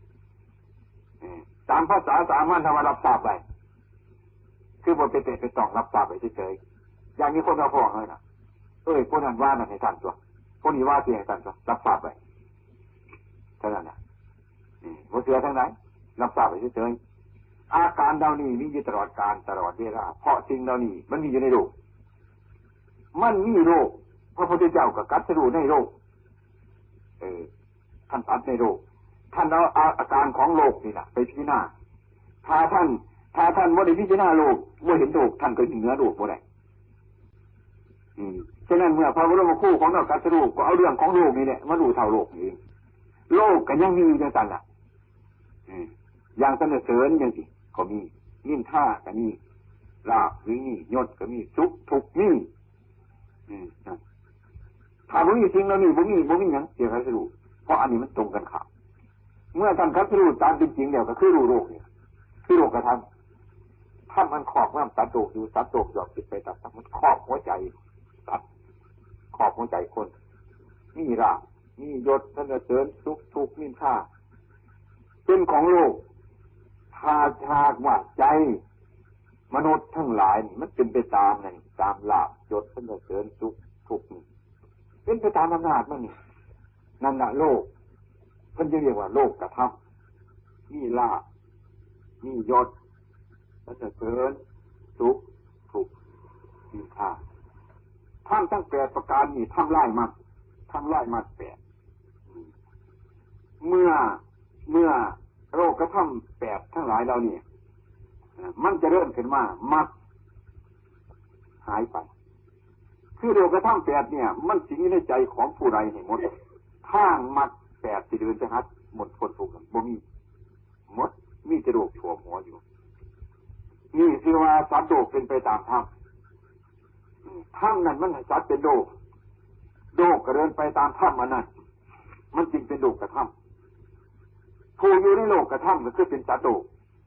ๆตามภาษาสามัญธรรมะรับทราบไปคือบนเป็นเป็นต้องรับทราบไปเฉยๆอย่างนี้คนเราฟ้องเลยนะเอ้ยพวกนั้นว่านั่นให้ท่านตัวพวกนี้ว่าเสียให้ท่านตัวรับทราบไปเท่านั้นนะบ่เสือทั้งนั้นรับทราบไปเฉยๆอาการเหล่านี้มีอยู่ตลอดกาลตลอดเวลาเพราะสิ่งเหล่านี้มันมีอยู่ในโลกมันมีโลกพระพุทธเจ้าก็กัดสรู้ในโลกเออท่านตัดในโลกท่านเอาอาการของโลกนี่แหละไปพิจารณาถ้าท่านถ้าท่านไม่ได้พิจารณาโลกไม่เห็นโลกท่านก็เห็นเนื้อโลกบ่ได้อืมฉะนั้นเมื่อพระบรมครูของเรากัดสรู้ก็เอาเรื่องของโลกนี่แหละมาดูเท่าโลกเองโลกก็ยังมีอยู่จังซั่นล่ะอืมอย่างสรรเสริญจังซี่ก็มีนินทาก็มีลาภมียศก็มีสุขทุกข์มีอืมถ้าบ่มีสิ่งเหล่านี้บ่มีบ่มีหยังเกี่ยวกับสรู้เพราะอันนี้มันตรงกันข้ามเมื่อท่านคัดสรู้ตามเป็นจริงแล้วก็คือรู้โลกนี่คือโลกกระทำถ้ามันครอบงำตัดโลกอยู่ตัดโลกยอมติดไปตัดมันครอบหัวใจตัดครอบหัวใจคนมีราภมียศสรรเสริญสุขทุกข์นินทาเป็นของโลกถ้าหากว่าใจมนุษย์ทั้งหลายมันเป็นไปตามนั่นตามลาภยศสรรเสริญสุขทุกข์เป็นไปตามอำนาจมันนี่นั่นน่ะโลกมันจะเรียกว่าโลกกระทำมีลาภมียศสรรเสริญสุขทุกข์นินทาทำทั้งแปดประการนี่ทำลายมันทำลายมันแปดเมื่อเมื่อโลกกระทำแปดทั้งหลายเรานี่มันจะเริ่มขึ้นมามักหายไปคือโลกกระทำแปดเนี่ยมันสิงอยู่ในใจของผู้ใดให้หมดทางมักแปดที่เดินจะหัดหมดพ้นทุกข์บ่มีหมดมีแต่โลกชั่วหัวอยู่นี่คือว่าสัตว์โลกเป็นไปตามธรรมธรรมนั้นมันสัตว์เป็นโลกโลกก็เดินไปตามธรรมอันนั้นมันจึงเป็นโลกกระทำผู้อยู่ในโลกกระทำก็คือเป็นสัตว์โลก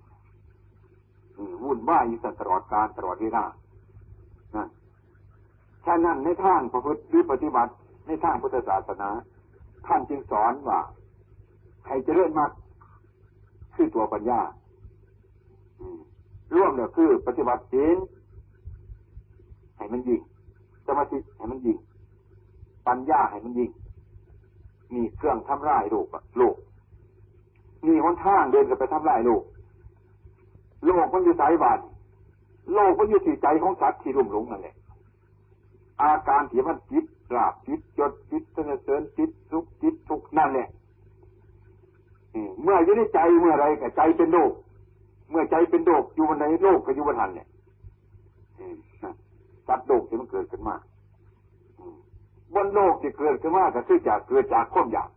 วุ่นวายอยู่ตลอดกาลตลอดเวลานั่นฉะนั้นในทางประพฤติหรือปฏิบัติในทางพุทธศาสนาท่านจึงสอนว่าใครจะเลื่อนมากคือตัวปัญญาร่วมเนี่ยคือปฏิบัติศีลให้มันยิ่งสมาธิให้มันยิ่งปัญญาให้มันยิ่งมีเครื่องทำลายโลกโลกมีหนทางเดินกันไปทำลายโลกโลกมันอยู่สายบานโลกมันอยู่ที่ใจของสัตว์ที่รุ่มหลงนั่นแหละอาการที่มันจิตราบจิตจดจิตสรรเสริญจิตสุขจิตทุกข์นั่นแหละเมื่ออยู่ในใจเมื่อไรก็ใจเป็นโลกเมื่อใจเป็นโลกอยู่บนไหนโลกก็อยู่บนหันเนี่ยสัตว์โลกที่มันเกิดขึ้นมาบนโลกที่เกิดขึ้นมาก็คือจากเกิดจากความอยาก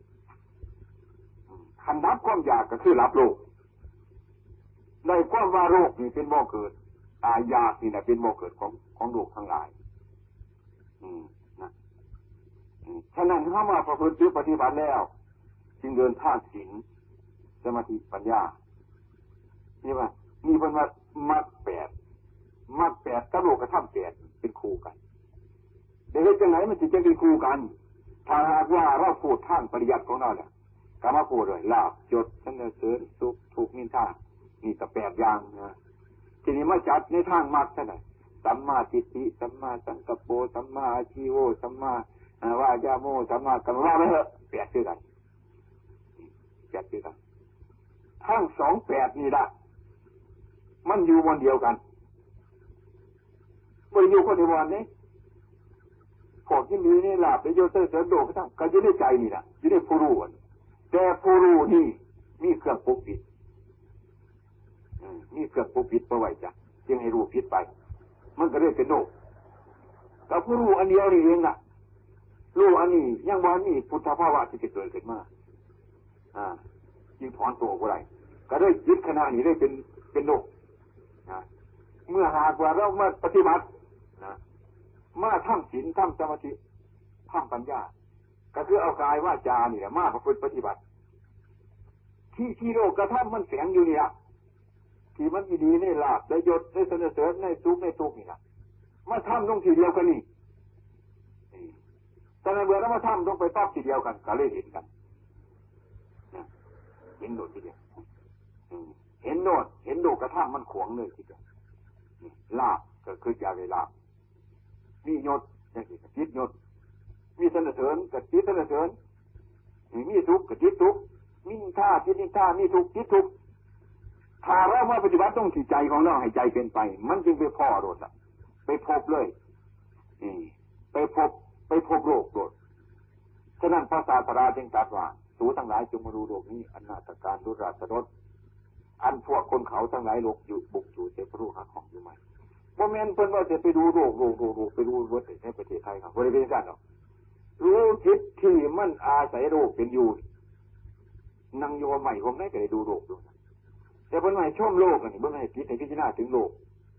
ขันดับความอยากก็คือรับโลกในความว่าโลกนี่เป็นบ่อเกิดตายอยากนี่แหละเป็นบ่อเกิดของของโลกทั้งหลายอืมนะฉะนั้นถ้ามาประพฤติปฏิบัติแล้วจึงเดินทางศีลสมาธิปัญญานี่ว่ามีเป็นว่ามรรคแปดมรรคแปดกับโลกธรรมแปดเป็นคู่กันแต่เฮ็ดจังไหนมันจะเป็นคู่กันถ้าหากว่าเราพูดทางปริยัติของเราเนี่ยก็มาพูดเลยลาภยศสรรเสริญสุขทุกข์นินทานี่ก็แปดอย่างนะทีนี้มาจัดในทางมรรคเท่าไหร่สัมมาทิฏฐิสัมมาสังกัปโปสัมมาอาชีโวสัมมาวายาโมสัมมากัมมันว่าไปเถอะแปดคือกันแปดคือกันทั้งสองแปดนี่ละมันอยู่บนเดียวกันบริยูคนในวันนี้พวกที่มีนี่ลาภประโยชน์เสริมโลกก็ทั้งก็อยู่ในใจนี่แหละอยู่ในผู้รู้แต่ผู้รู้นี่มีเครื่องปกปิดมีเครื่องปกปิดเอาไว้จ้ะจึงให้รู้ผิดไปมันก็เลยเป็นโลกแต่ผู้รู้อันเดียวนี่เองน่ะรู้อันนี้ยังวันนี้พุทธภาวะที่จะเกิดขึ้นมาอ่าจึงถอนตัวบ่ได้ก็ได้ยึดขณะนี้ได้เป็นเป็นโลกนะเมื่อหากว่าเรามาปฏิบัตินะมาทำศีลทำสมาธิทำปัญญาก็คือเอากายวาจานี่แหละมาประพฤติปฏิบัติที่ที่โลกกระทำมันแฝงอยู่นี่ละที่มันดีๆในลาภในยศในสรรเสริญในสุขในทุกข์นี่นะมาทำตรงที่เดียวกันนี่แต่ในเมื่อเรามาทำลงไปปั๊บทีเดียวกันก็เลยเห็นกันเห็นโดดทีเดียวเห็นโดดเห็นโดดกระทั่งมันขวงเลยทีเดียวลาบก็คืออยาเวลามียศอย่างนี้จิตยศมีสนเสริญกับจิตสนเสริญมีทุกข์กับจิตทุกข์มีนินทาจิตนินทามีทุกข์จิตทุกข์ถ้าเรามาปฏิบัติต้องจิตใจของเราให้ใจเป็นไปมันจึงไปพ่อโดดละไปพบเลยไปพบไปพบโลกโดดฉะนั้นพระศาสดาจึงตรัสว่าสูทั้งหลายจงมาดูโลกนี้อนาตการดุราชรสอันพวกคนเขาทั้งหลายโลกอยู่บุกอยู่เจ็บรู้หาของอยู่ไหมว่าแม่นเพิ่นว่าจะไปดูโลกโลกโลกโลกไปดูวัดในประเทศไทยครับบริเวณกันเนาะรู้จิตที่มันอาศัยโลกเป็นอยู่นั่งโยใหม่ผมได้ก็ได้ดูโลกดูแต่เพิ่นไม่ชอบโลกอันนี้เพิ่นให้คิดให้พิจารณาถึงโลก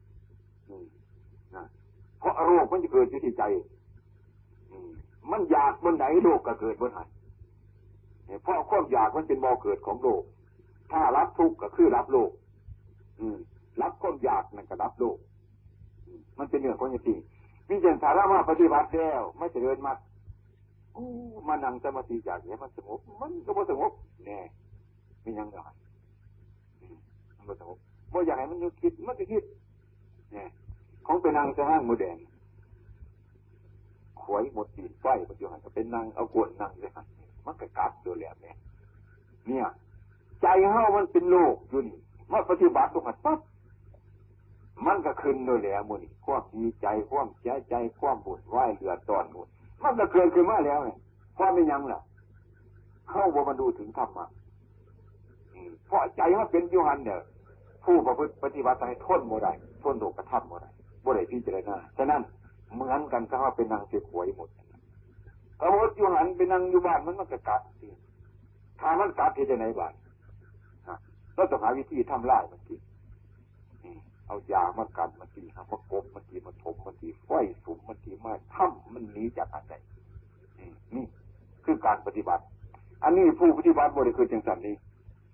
นะเพราะโลกมันจะเกิดอยู่ที่ใจมันอยากบนไหนโลกก็เกิดบนไหนเพราะความอยากมันเป็นบ่อเกิดของโลกถ้ารับทุกข์ก็คือรับโลกรับความอยากนั่นก็รับโลกมันเป็นเรื่องของอย่างที่วิจารณ์สาระมาปฏิบัติแล้วไม่เจริญมากมานั่งสมาธิจากนี้มันสงบมันก็บ่สงบแน่ไม่ยังไงมันบ่สงบบ่อยากให้มันอยู่คิดมันจะคิดเนี่ยของเป็นนางจะห้างโมเดลขวยหมดดินไฟปัจจุบันก็เป็นนางเอากวนนางเลยครับมันก็กัดตัวแหลมเนี่ยเนี่ยใจเฮามันเป็นโลกอยู่นี่มาปฏิบัติตรงนั้นปั๊บมันก็ขึ้นโดยแหลมมือนี่ความดีใจความเสียใจความบุญไหวเดือดร้อนหมดมันก็เกิดขึ้นมาแล้วเนี่ยความไม่ยังล่ะเข้าบ่มาดูถึงธรรมะเพราะใจมันเป็นยุหันเนี่ยผู้ประพฤติปฏิบัติให้ทนโมได้ทนโลกธรรมโมได้บ่ได้พิจารณาฉะนั้นเหมือนกันก็ว่าเป็นนางเสียหวยหมดเอาหมดยุหันเป็นนางอยู่บ้านมันมันก็กัดถ้ามันกัดที่จะไหนบ้านเราต้องหาวิธีทำลายมันกินเอายามากันมันตีหามากบมันตีมาถมมันตีไฟสุมมันตีมาถ้ำมันหนีจากอันใดนี่คือการปฏิบัติอันนี้ผู้ปฏิบัติบริคือจังสันนี้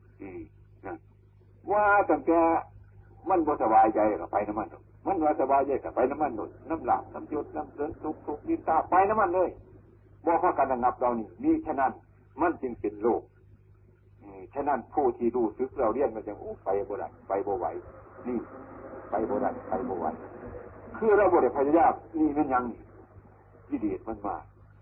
ว่าตั้งแต่มันบ่สบายใจก็ไปน้ำมันมันว่าสบายใจก็ไปน้ำมันหนุนน้ำหลับน้ำยศน้ำเดินทุกทุกนินตาไปน้ำมันเลยบ่พากันระงับเรานี่นี่ฉะนั้นมันจึงเป็นโลกฉะนั้นผู้ที่รู้สึกเราเรียนมันจะโอ้ไปบ่ได้ไปบ่ไหวนี่ไปบ่ได้ไปบ่ไหวคือเราบ่ได้พยายามนี่มันยังกิเลสมันมา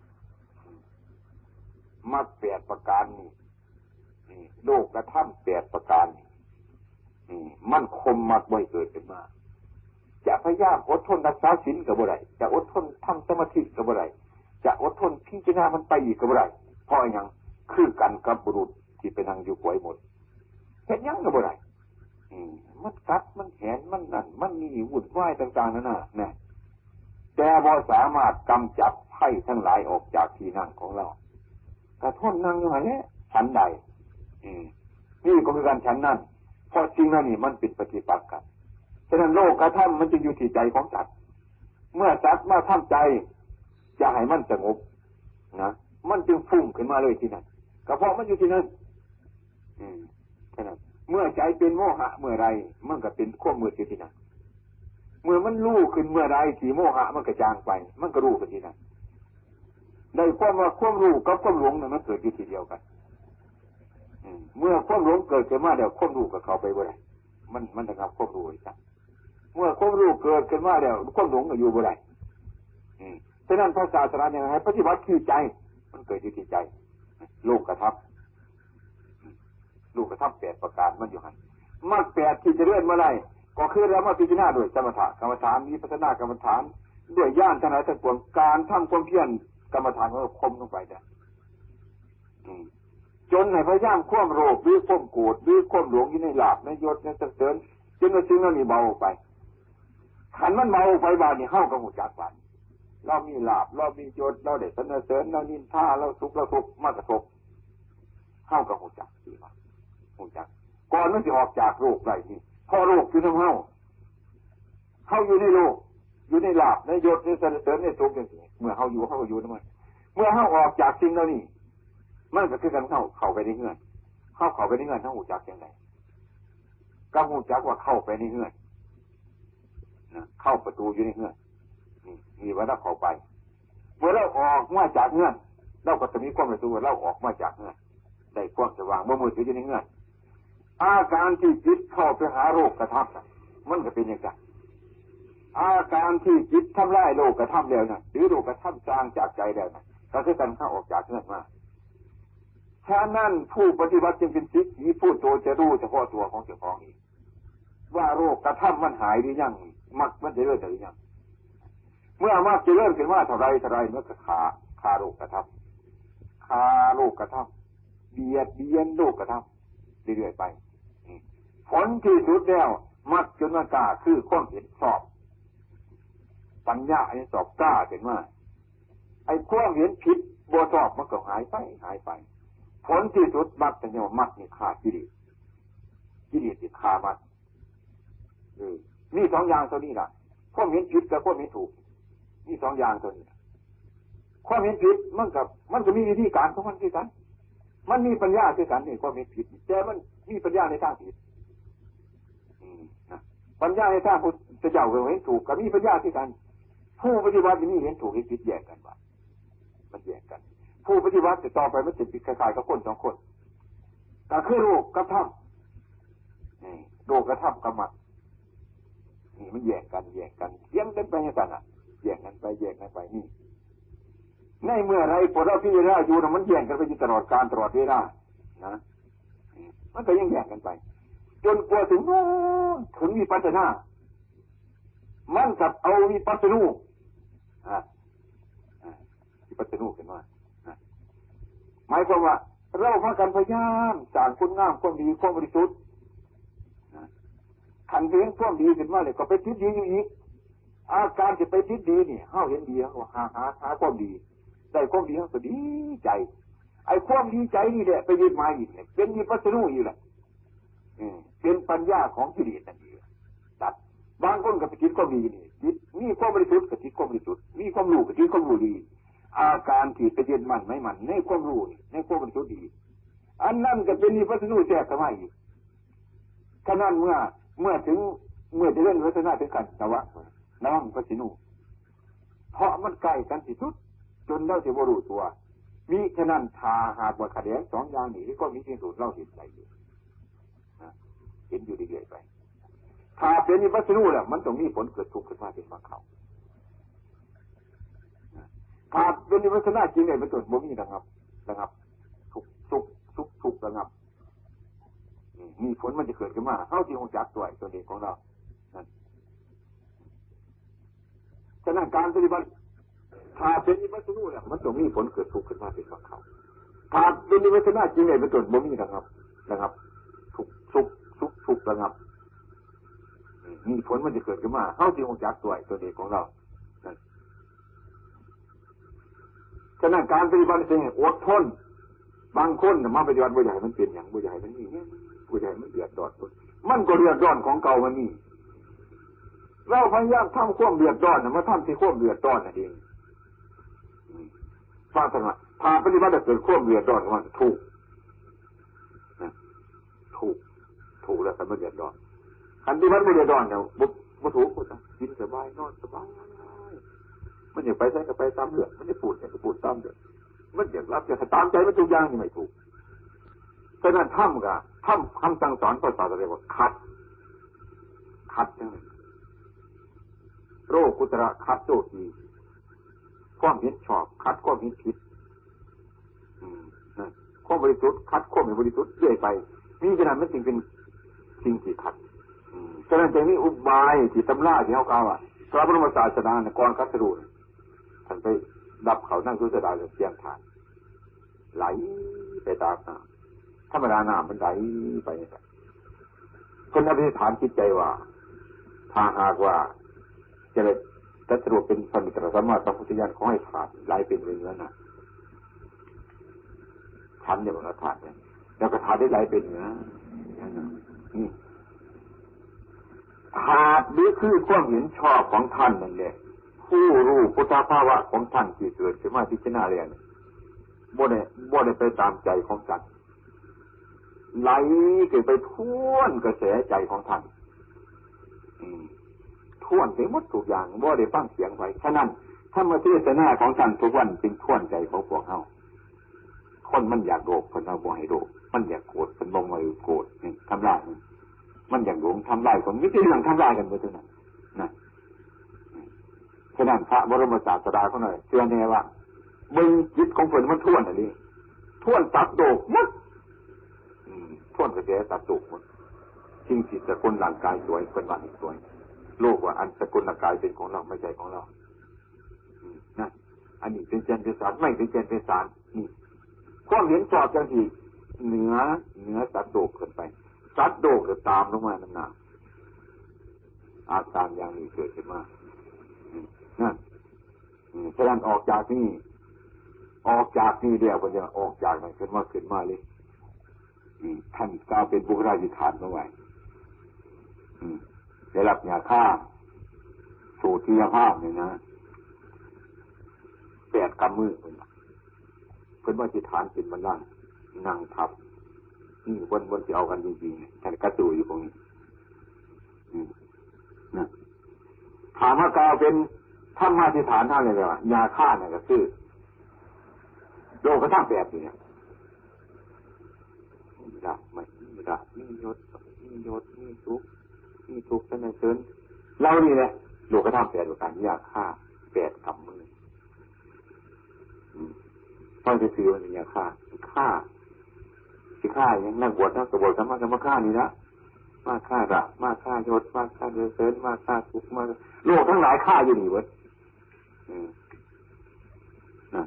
มักแปดประการนี่นี่โลกกระทำแปดประการนี่มันคมมักบ่อยเกิดขึ้นมาจะพยายามอดทนรักษาศีลก็บ่ได้จะอดทนทำสมาธิก็บ่ได้จะอดทนพิจารณามันไปอีกก็บ่ได้เพราะอย่างคือกันกับบุรุษที่ไปนั่งอยู่ป่วยหมดเห็นยังก็บ่ได้มันกัดมันแหนมันนั่นมันมีวุ่นวายต่างๆนั่นน่ะนะแต่บ่สามารถกำจัดไผ่ทั้งหลายออกจากที่นั่งของเรากระทนนั่งอยู่หั่นแหละฉันใดนี่ก็คือการฉันนั่นเพราะจริงแล้วนี่มันเป็นปฏิปักษ์กันฉะนั้นโลกกระทำมันจะอยู่ที่ใจของสัตว์เมื่อสัตว์มาทำใจจะให้มันสงบนะมันจึงฟุ้งขึ้นมาเลยที่นั่นก็เพราะมันอยู่ที่นั่นอืมฉะนั้นเมื่อใจเป็นโมหะเมื่อไรมันก็เป็นความมืดอยู่ที่นั่นเมื่อมันรู้ขึ้นเมื่อไรที่โมหะมันกระจางไปมันก็รู้กันที่นั่นได้ความว่าความรู้กับความหลงเนี่ยมันเกิดอยู่ทีเดียวกันเมื่อความหลงเกิดขึ้นมาเดี๋ยวความรู้กับเขาไปบ่ได้มันมันจะงับความรู้อีกครับเมื่อความรู้เกิดขึ้นมาเดี๋ยวความหลงก็อยู่บ่ได้ฉะนั้นพระศาสนาเนี่ยให้ปฏิบัติที่ใจมันเกิดอยู่ที่ใจโลกกระทำลูกกระทำแปดประการมันอยู่หันมรรคแปดที่จะเลื่อนเมื่อไรก็คือเรามาพิจารณาโดยสมถะกรรมฐานมีพัฒนากรรมฐานด้วยญาณทั้งหลายทั้งปวงการทำความเพียรกรรมฐานก็คมลงไปได้จนในพยายามควบโรคหรือควบโกรธหรือควบหลงอยู่ในหลาบในยศในสรรเสริญจนในสิ่งนั้นมีเบาไปขันมันเบาไปบาดนี่เข้ากับหูจักบาดเรามีหลาบเรามียศเราได้สรรเสริญเรานินทาเราสุขเราทุกข์มากกระทบเข้ากับหูจักดีมากหูจักก่อนมันจะออกจากโรคไรนี่พอโรคคือทำเข้าเข้าอยู่ในโรคอยู่ในหลาบในยศในสรรเสริญในทุกข์อย่างนี้เมื่อเข้าอยู่เข้าอยู่นั่นมันเมื่อเข้าออกจากสิ่งเหล่านี้มันก็คือการเข้าเข้าไปในเงื่อนเข้าเข้าไปในเงื่อนทั้งหูจักอย่างไรก็หูจักว่าเข้าไปในเงื่อนนะเข้าประตูอยู่ในเงื่อนมีวัดเข้าไปเมื่อเราออกมาจากเงื่อนเราก็จะมีความรู้สึกว่าเราออกมาจากเงื่อนได้ความสว่างเมื่อมือถืออยู่ในเงื่อนอาการที่จิตเข้าไปหาโรคกระทำมันก็เป็นอย่างไรอาการที่จิตทำลายโลกกระทำแล้วนะหรือโลกกระทำจางจากใจแล้วนะก็คือการเข้าออกจากเงื่อนมาฉะนั้นผู้ปฏิบัติจึงเป็นสิทธิผู้โตจะรู้เฉพาะตัวของเจ้าของเองว่าโรคกระทำมันหายหรือยังมักมันจะเริ่มหรือยังเมื่อมักจะเริ่มขึ้นว่าเท่าไรเท่าไรเมื่อขาขาโรคกระทำขาโรคกระทำเบียดเบียนโรคกระทำเรื่อยๆไปผลที่สุดแล้วมักจนว่ากล้าคือความเห็นชอบปัญญาไอ้สอบกล้าเห็นว่าไอ้ความเห็นผิดโบชอบมันก็หายไปหายไปผลที่สุดมักจะเนี่ยมักนี่ฆ่ากิเลสกิเลสที่ฆ่ามันเออมีสองอย่างตัวนี้ล่ะความเห็นผิดกับความเห็นถูกมีสองอย่างตัวนี้ความเห็นผิดมันกับมันก็มีวิธีการของมันคือกันมันมีปัญญาคือกันนี่ความเห็นผิดแต่มันมีปัญญาในทางผิดอืมนะปัญญาในทางพุทธเจ้าก็เห็นถูกกับมีปัญญาคือกันผู้ปฏิบัตินี่เห็นถูกเห็นผิดแยกกันว่ามันแยกกันผู้ปฏิบัติต่อไปมันจะเป็นคล้ายๆกับคนสองคนก็คือโลกกับธรรมนี่โลกกับธรรมกับมรรคนี่มันแยกกันแยกกันเลี้ยงกันไปอย่างนั้นอ่ะแยกกันไปแยกกันไปนี่ในเมื่อไรพอเราพิจารณาอยู่นะมันแยกกันไปตลอดการตลอดเวลานะมันก็ยังแยกกันไปจนกว่าถึงโน้นถึงวิปัสสนามันกับเอาวิปัสสนูอ่าวิปัสสนูขึ้นมาหมายความว่าเราพากันพยายามสร้างคุณงามความดีความบริสุทธิ์ขันเห็นความดีขึ้นมาเลยก็ไปทิศดีอยู่อีกอาการจะไปทิศดีนี่เฮาเห็นดีเขาหาหาหาความดีได้ความดีเขาก็ดีใจไอ้ความดีใจนี่แหละไปยึดมาอีกเนี่ยเป็นวิปัสสนูอยู่แหละเป็นปัญญาของกิเลสนั่นเองตัดบางคนก็ไปคิดความดีนี่จิตมีความบริสุทธิ์กับจิตความบริสุทธิ์มีความรู้กับจิตความรู้ดีอาการที่ไปยึดมั่นไม่มั่นในความรู้ในความบริสุทธิ์ดีอันนั้นก็เป็นวิปัสสนูแทรกเข้ามาอีกฉะนั้นเมื่อเมื่อถึงเมื่อจะเล่นวิปัสสนาถึงกันแต่ว่าระวังวิปัสสนูเพราะมันใกล้กันที่สุดจนเราจะบ่รู้ตัวมีฉะนั้นทาหากว่าขัดแย้งสองอย่างนี้ก็มีที่สุดเราเห็นใจอยู่เห็นอยู่เรื่อยๆไปถ้าเป็นวิปัสสนูแล้วมันต้องมีผลเกิดทุกข์ขึ้นมาเป็นบางคราวถ้าเป็นวิปัสสนาจริงเนี่ยเป็นต้นบ่มีระงับระงับทุกทุกทุกทุกระงับมีผลมันจะเกิดขึ้นมาเท่าที่องค์จักตัวตัวเองของเราฉะนั้นการปฏิบัติถ้าเป็นวิปัสสนูเนี่ยมันต้องมีผลเกิดทุกข์ขึ้นมาเป็นบางคราวถ้าเป็นวิปัสสนาจริงเนี่ยเป็นต้นบ่มีระงับระงับทุกทุกทุกทุกระงับมีผลมันจะเกิดขึ้นมาเท่าที่องค์จักตัวตัวเองของเราฉะนั้นการปฏิบัติจริงอดทนบางคนมาปฏิบัติบ่อยากให้มันเปลี่ยนอย่างบ่อยากให้มันนี่บ่อยากให้มันเดือดร้อนมันก็เดือดร้อนของเก่ามันนี่เราพยายามทำความเดือดร้อนมาทำที่ความเดือดร้อนนั่นเองฟังสักหน่อยพาปฏิบัติเกิดความเดือดร้อนมันถูกถูกถูกแล้วแต่มันเดือดร้อนอันที่มันไม่เดือดร้อนเนี่ยบุบุถูกบุกินสบายนอนสบายมันอยากไปใช้ก็ไปตามเรื่องมันจะปูดเนี่ยก็ปูดตามเรื่องมันอยากรับอยากตามใจมันทุกอย่างนี่ไม่ถูกฉะนั้นทำกับทำคำสั่งสอนภาษาเรียกว่าขัดขัดยังไงโรคกุตระขัดโจทีความเห็นชอบขัดความเห็นผิดความบริสุทธิ์ขัดความไม่บริสุทธิ์เรื่อยไปมีขนาดมันจึงเป็นสิ่งที่ขัดฉะนั้นจะมีอุบายที่ตำราที่เขากล่าวว่าพระบรมศาสดาในกรคัสรูนท่านไปดับเขานั่งสุสดาเสียงฐานไหลไปตามน้ำธรรมดาน้ำมันไหลไปคนอธิษฐานจิตใจว่าถ้าหากว่าจะได้ตัดรูปเป็นสมิตรสัมมาสัมพุทธญาณขอให้ขาดไหลเป็นเนื้อน่ะทันอย่างนั้นขาดเนี่ยแล้วก็ขาดได้ไหลเป็นเนื้อนี่ขาดนี่คือความเห็นชอบของท่านนั่นแหละผู้รู้พุทธภาวะของท่านที่เกิดขึ้นมาพิจารณาเรียนบ่ได้บ่ได้ไปตามใจของท่านไหลเกิดไปท่วนกระแสใจของท่านท่วนไปหมดทุกอย่างบ่ได้ฟังเสียงไว้ฉะนั้นธรรมเทศนาของท่านทุกวันเป็นท่วนใจของพวกเฮาคนมันอยากโลภคนเราบ่ให้โลภมันอยากโกรธคนบ่ให้โกรธนี่ทำลายมันอยากหลงทำลายคนไม่ใช่เรื่องทำลายกันไปเท่านั้นนะฉะนั้นพระบรมศาสดาเขาหน่อยเชื่อแน่ว่ามึงจิตของคนมันท่วนอะไรท่วนตัดโดกมัดท่วนกระแสตัดโดกหมดจริงจิตสกุลร่างกายสวยเป็นวันสวยโลกว่าอันสกุลร่างกายเป็นของเราไม่ใช่ของเรานะอันนี้เป็นเจนเป็นสารไม่เป็นเจนเป็นสารนี่ความเห็นชอบจังที่เหนือเหนือตัดโดกขึ้นไปตัดโดกจะตามลงมาหนาๆอาการอย่างนี้เกิดขึ้นมานั่นฉะนั้นออกจากนี่ออกจากนี่เดียวก็จะออกจากมันขึ้นมาขึ้นมาเลยท่านกล่าวเป็นบุคลาธิฐานเอาไว้ได้รับยาฆ่าสูตรที่ยาภาพเนี่ยนะแปดกำมือเป็นเป็นว่าธิฐานเป็นบรรลังนั่งทับนี่วนวนจะเอากันจริงๆท่านกระตูอยู่ตรงนี้นะถามว่ากล่าวเป็นธรรมะธิฐานท่านเลยว่ายาฆ่าเนี่ยก็คือโลกกระทั่งแปดเนี่ยดับไม่ดับมียศมียศมีทุกข์มีทุกข์นั่นเองเรานี่แหละโลกกระทั่งแปดประการยาฆ่าแปดกำมือพ่อจะซื้อมันเป็นยาฆ่าฆ่าที่ฆ่าอย่างนักบวชนักบวชสามารถจะมาฆ่านี่นะมาฆ่าดับมาฆ่ายศมาฆ่าเดือดเส้นมาฆ่าทุกข์มาโลกทั้งหลายฆ่าอยู่นี่เว้ยนั่น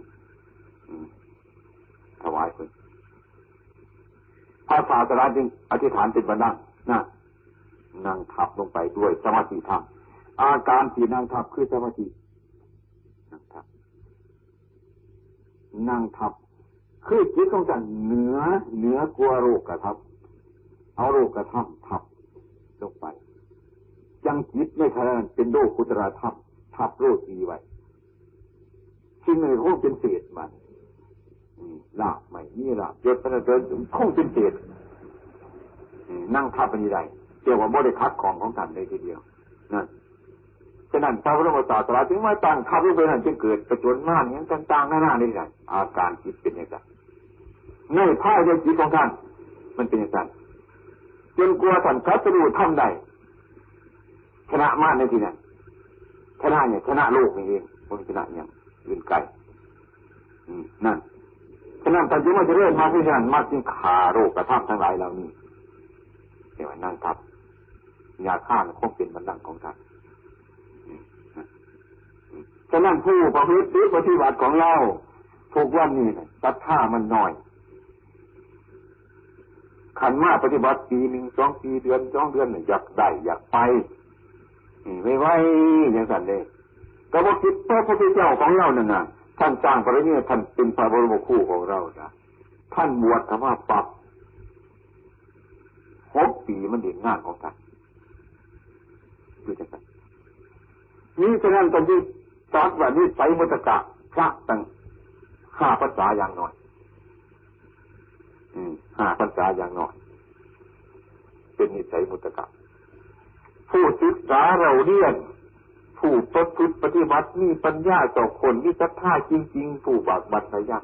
ถวายคุณพระศาสดาจึงอธิษฐานเป็นบันดังนะนั่งทับลงไปด้วยสมาธิธรรมอาการที่นั่งทับคือสมาธินั่งทับนั่งทับคือจิตของท่านเหนือเหนือกลัวโรคกระทับเอาโรคกระทับทับลงไปยังจิตไม่ขนาดเป็นโรคกุตระทับทับโรคดีไว้ที่ในโรคเป็นเศษมันลาบไม่มีลาบยศเป็นเดินคงเป็นเศษนั่งทับไปนี่ได้เกี่ยวกับโมเดลคัดของของท่านเลยทีเดียวนั่นฉะนั้นพระบรมศาสดาถึงมาตั้งทับลงไปนั่นจึงเกิดประจวนม่านอย่างต่างๆหน้าๆนี่ได้อาการจิตเป็นอย่างไรในภายในจิตของท่านมันเป็นอย่างไรจนกลัวท่านคัดรู้ทำได้ชนะม่านในที่นั้นชนะเนี่ยชนะโลกนี่เองคนชนะอย่างอื่นไกลนั่นฉะนั้นตอนที่มันจะเริ่มมาที่นั่นมาจึงขาโรคกระทำทั้งหลายเหล่านี้เดี๋ยวนั่งทับยาฆ่าคงเป็นบันดังของท่านฉะนั้นผู้ประพฤติปฏิบัติของเราทุกวันนี้ศรัทธามันน้อยขันมาปฏิบัติปีหนึ่งสองปีเดือนสองเดือนอยากได้อยากไปไม่ไหวอย่างนั้นเลยแต่ว่าคิดพระพุทธเจ้าของเรานั่นน่ะท่านสร้างพระเนี่ยท่านเป็นพระบรมครูของเราจ้ะท่านบวชธรรมะปักหกปีมันเด่นงานของท่านดูจังกันนี่ฉะนั้นตอนที่ตอนวันนี้ใส่มุตตะพระตั้งห้าภาษาอย่างน้อยอืมห้าภาษาอย่างน้อยเป็นนิสัยมุตตะผู้ศึกษาเราเรียนผู้ประพฤติปฏิบัติมีปัญญาต่อคนมีศรัทธาจริงๆผู้บากบั่นพยายาม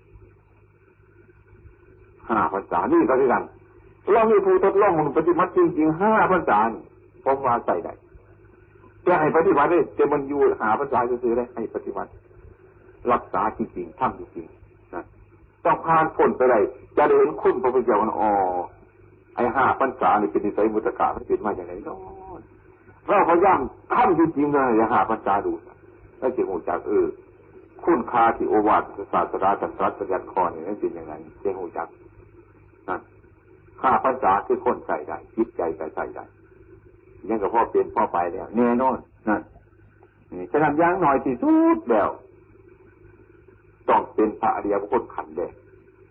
ห้าภาษานี่ก็คือกันเรามีผู้ทดลองปฏิบัติจริงๆห้าภาษาผมว่าใส่ได้จะให้ปฏิบัติได้จะมันอยู่หาภาษาซื้อได้ให้ปฏิบัติรักษาจริงๆทำจริงๆนะต้องผ่านพ้นไปได้จะได้เห็นคุณพระพุทธเจ้าอ๋อไอ้ห้าภาษานี่เป็นนิสัยมุตตะมันเป็นมาอย่างไรเนาะเราพยายามทำจริงๆเลยอย่าหาภาษาดูแล้วจึงหูจักเออคุณค่าที่โอวาทศาสดาท่านตรัสยันคอเนี่ยเป็นยังไงจึงหูจักนั่นห้าภาษาคือคนใส่ได้จิตใจใส่ใส่ได้ยังกับพ่อเป็นพ่อไปแล้วแน่นอนนั่นนี่ฉะนั้นอย่างหน่อยที่สุดแล้วต้องเป็นพระอริยบุคคลขันธ์แดง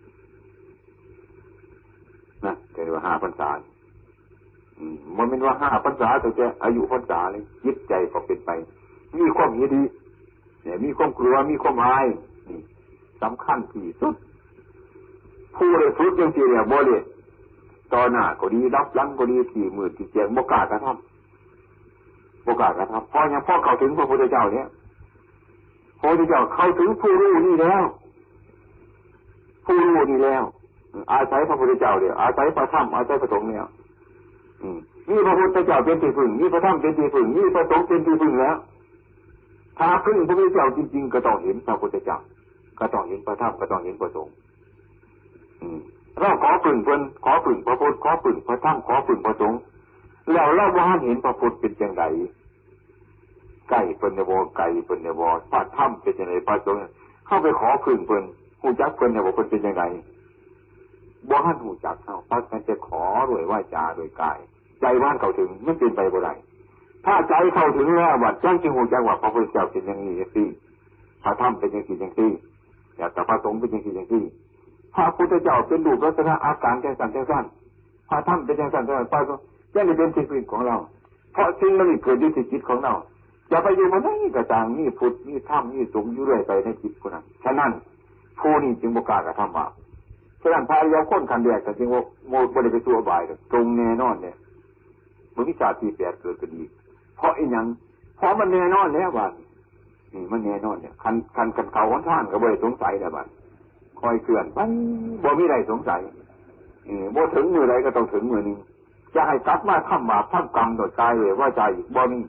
นะเรียกว่าห้าพรรษามันเป็นว่าห้าพรรษาแต่จะอายุพรรษาเลยจิตใจก็เป็นไปมีความยินดีเนี่ยมีความกลัวมีความอายนี่สำคัญที่สุดผู้ได้ฝึกจริงๆเนี่ยบ่เลยต่อหน้าก็ดีรับหลังก็ดีที่มือที่เจียงโมกากระทำโมกากระทำพออย่างพ่อเข้าถึงพระพุทธเจ้าเนี่ยพระพุทธเจ้าเข้าถึงผู้รู้นี่แล้วผู้รู้นี่แล้วอาศัยพระพุทธเจ้าเดียวอาศัยพระธรรมอาศัยพระสงฆ์เนี่ยนี่พระพุทธเจ้าเป็นที่พึ่งนี่พระธรรมเป็นที่พึ่งนี่พระสงฆ์เป็นที่พึ่งแล้วถ้าพึ่งพระพุทธเจ้าจริงๆก็ต้องเห็นพระพุทธเจ้าก็ต้องเห็นพระธรรมก็ต้องเห็นพระสงฆ์เราขอพึ่งเพิ่นขอพึ่งพระพุทธขอพึ่งพระธรรมขอพึ่งพระสงฆ์แล้วเราบ่เห็นพระพุทธเป็นจังไดไก่เพิ่นเนี่ยบ่ไก่เพิ่นเนี่ยบ่พระธรรมเป็นจังไดพระสงฆ์เข้าไปขอพึ่งเพิ่นฮู้จักเพิ่นเนี่ยบ่เพิ่นเป็นจังไดบ่ทันฮู้จักเฮาเพราะฉะนั้นจะขอด้วยวาจาด้วยกายใจว่านเข้าถึงมันเป็นไปบ่ได้ถ้าใจเข้าถึงแล้วว่าจังสิฮู้จักว่าพระพุทธเจ้าเป็นอย่างนี้จังซี่พระธรรมเป็นจังซี่จังซี่แต่พระสงฆ์เป็นจังซี่จังซี่พระพุทธเจ้าเป็นรูปลักษณะอาการจังซั่นจังซั่นพระธรรมเป็นจังซั่นจังซั่นพระสงฆ์จังได้เป็นที่พึ่งของเราเพราะสิ่งนั้นเกิดอยู่ที่จิตของเราอย่าไปอยู่มันไหนก็ตามนี่พุทธนี่ธรรมนี่สงฆ์อยู่เรื่อยไปในจิตคนนั้นฉะนั้นผู้นี้จึงบ่กล้ากระทำบาปฉะนั้นพระอริยคนขันแรกก็จึงว่าโมบ่ได้ไปตัวบายตรงแน่นอนเนี่ยบ่มีชาติที่แปดเกิดขึ้นอีกเพราะอีหยังเพราะมันแน่นอนแล้วว่านี่มันแน่นอนเนี่ยคันคันกันเขาหนทางก็บ่ได้สงสัยแล้วบัดคอยเคลื่อนไปบ่มีใดสงสัยเออบ่ถึงมื้อใดก็ต้องถึงมื้อนึงจะให้กลับมาทำบาปทำกรรมโดยกายเลยว่าใจอีกบ่มี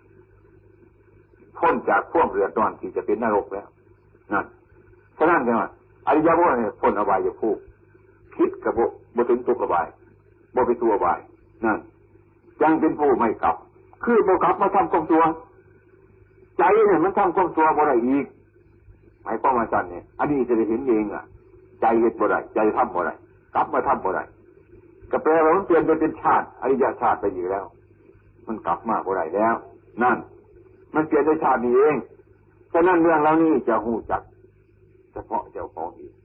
พ้นจากพวกเรือดอนที่จะเป็นนรกแล้วนั่นฉะนั้นเนี่ยอริยบุคคลเนี่ยพ้นอบายภูมิคิดกับบ่บ่ถึงทุกข์อบายบ่ไปตัวอบายนั่นยังเป็นผู้ไม่กลับคือบ่กลับมาทำความชั่วใจเนี่ยมันทำความชั่วบ่ได้อีกหมายความว่าจันเนี่ยอันนี้จะได้เห็นเองอ่ะใจเฮ็ดบ่ได้ใจทำบ่ได้กลับมาทำบ่ได้ก็แปลว่ามันเปลี่ยนไปเป็นชาติอริยชาติไปอยู่แล้วมันกลับมาบ่ได้แล้วนั่นมันเปลี่ยนในชาตินี้เองฉะนั้นเรื่องเหล่านี้จะฮู้จักเฉพาะเจ้าของเอง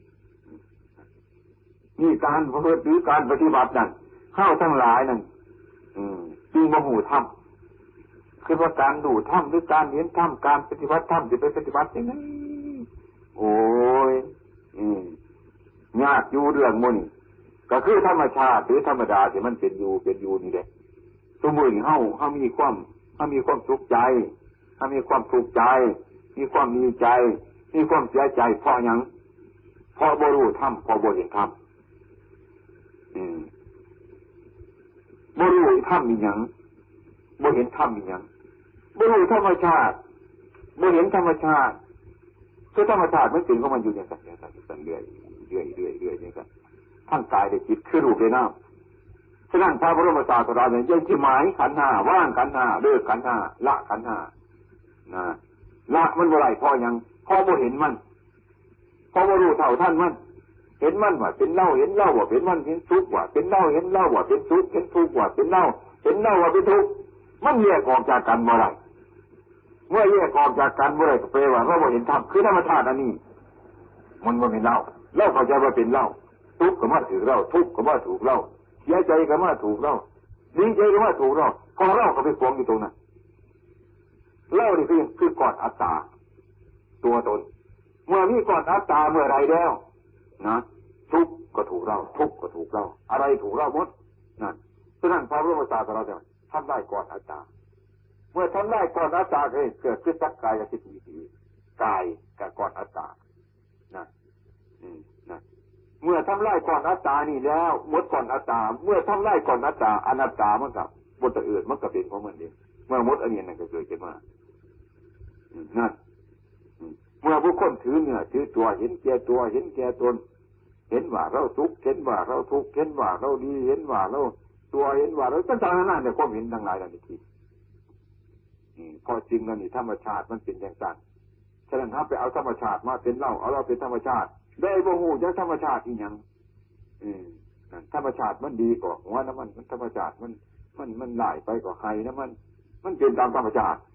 นี่การประพฤติหรือการปฏิบัตินั่นเข้าทั้งหลายนั่นจึงบ่ฮู้ธรรมคือว่าการดูธรรมหรือการเห็นธรรมการปฏิบัติธรรมสิไปปฏิบัติยังไงโอ้ยอืมยากอยู่เรื่องมื้อนี้ก็คือธรรมชาติหรือธรรมดาที่มันเป็นอยู่เป็นอยู่นี่แหละสมมุติเฮาเฮามีความเฮามีความสุขใจเฮามีความทุกข์ใจมีความมีใจมีความเสียใจเพราะหยังเพราะบ่รู้ธรรมเพราะบ่เห็นธรรมอืมบ่รู้ธรรมอีหยังบ่เห็นธรรมอีหยังบ่รู้ธรรมชาติบ่เห็นธรรมชาติคือธรรมชาติมันเป็นของมันอยู่อย่างนั้นอย่างนั้นเรื่อยๆเรื่อยๆเรื่อยๆอย่างนั้นทั้งกายและจิตคือรูปและนามฉะนั้นพระบรมศาสดาเนี่ยยังที่หมายขันธ์ห้าว่างขันธ์ห้าเลิกขันธ์ห้าละขันธ์ห้านะละมันบ่ได้เพราะหยังเพราะบ่เห็นมันเพราะบ่รู้เท่าท่านมันเห็นมันว่าเป็นเล่าเห็นเล่าว่าเป็นมันเห็นทุกข์ว่าเป็นเล่าเห็นเล่าว่าเป็นทุกข์เห็นทุกข์ว่าเป็นเล่าเห็นเล่าว่าเป็นทุกข์มันแยกออกจากกันบ่ได้เมื่อแยกออกจากกันบ่ได้ก็แปลว่าเราบ่เห็นธรรมคือธรรมชาติอันนี้มันบ่เป็นเล่าเล่าเข้าใจว่าเป็นเล่าทุกข์ก็มาถือเล่าทุกข์ก็มาถูกเล่าเสียใจก็มาถูกเล่าดีใจก็มาถูกเล่าพอเล่าก็ไปฟองอยู่ตรงนั้นเล่านี่คือคือก่อนอัตตาตัวตนเมื่อมีก่อนอัตตาเมื่อไรแล้วนะทุกข์ก็ถูกเล่าทุกข์ก็ถูกเล่าอะไรถูกเล่าหมดนั่นฉะนั้นพระบรมศาสดาจะทำได้ก่อนอัตตาเมื่อทำได้ก่อนอัตตาเกิดเกิดขึ้นสักกายทิฏฐิกายกับก่อนอัตตานะอืมนะเมื่อทำไล่ก่อนอัตตานี่แล้วหมดก่อนอัตตาเมื่อทำไล่ก่อนอัตตาอนัตตามันกับบทอื่นมันก็เป็นของมันเองเมื่อหมดอันนี้นั่นก็เกิดขึ้นมานั่นเมื่อบุคคลถือเนื้อถือตัวเห็นแก่ตัวเห็นแก่ตนเห็นว่าเราทุกข์เห็นว่าเราทุกข์เห็นว่าเราดีเห็นว่าเราตัวเห็นว่าเราต่างๆนั่นเนี่ยความเห็นทั้งหลายนั่นนี่คิดพอจริงนั่นนี่ธรรมชาติมันเป็นอย่างนั้นฉะนั้นถ้าไปเอาธรรมชาติมาเป็นเล่าเอาเราเป็นธรรมชาติได้บ่ฮู้จักธรรมชาติอีหยังอืมธรรมชาติมันดีกว่าหัวน้ำมันมันธรรมชาติมันมันมันหลายไปกว่าใครนะมันมันเป็นตามธรรมชาติ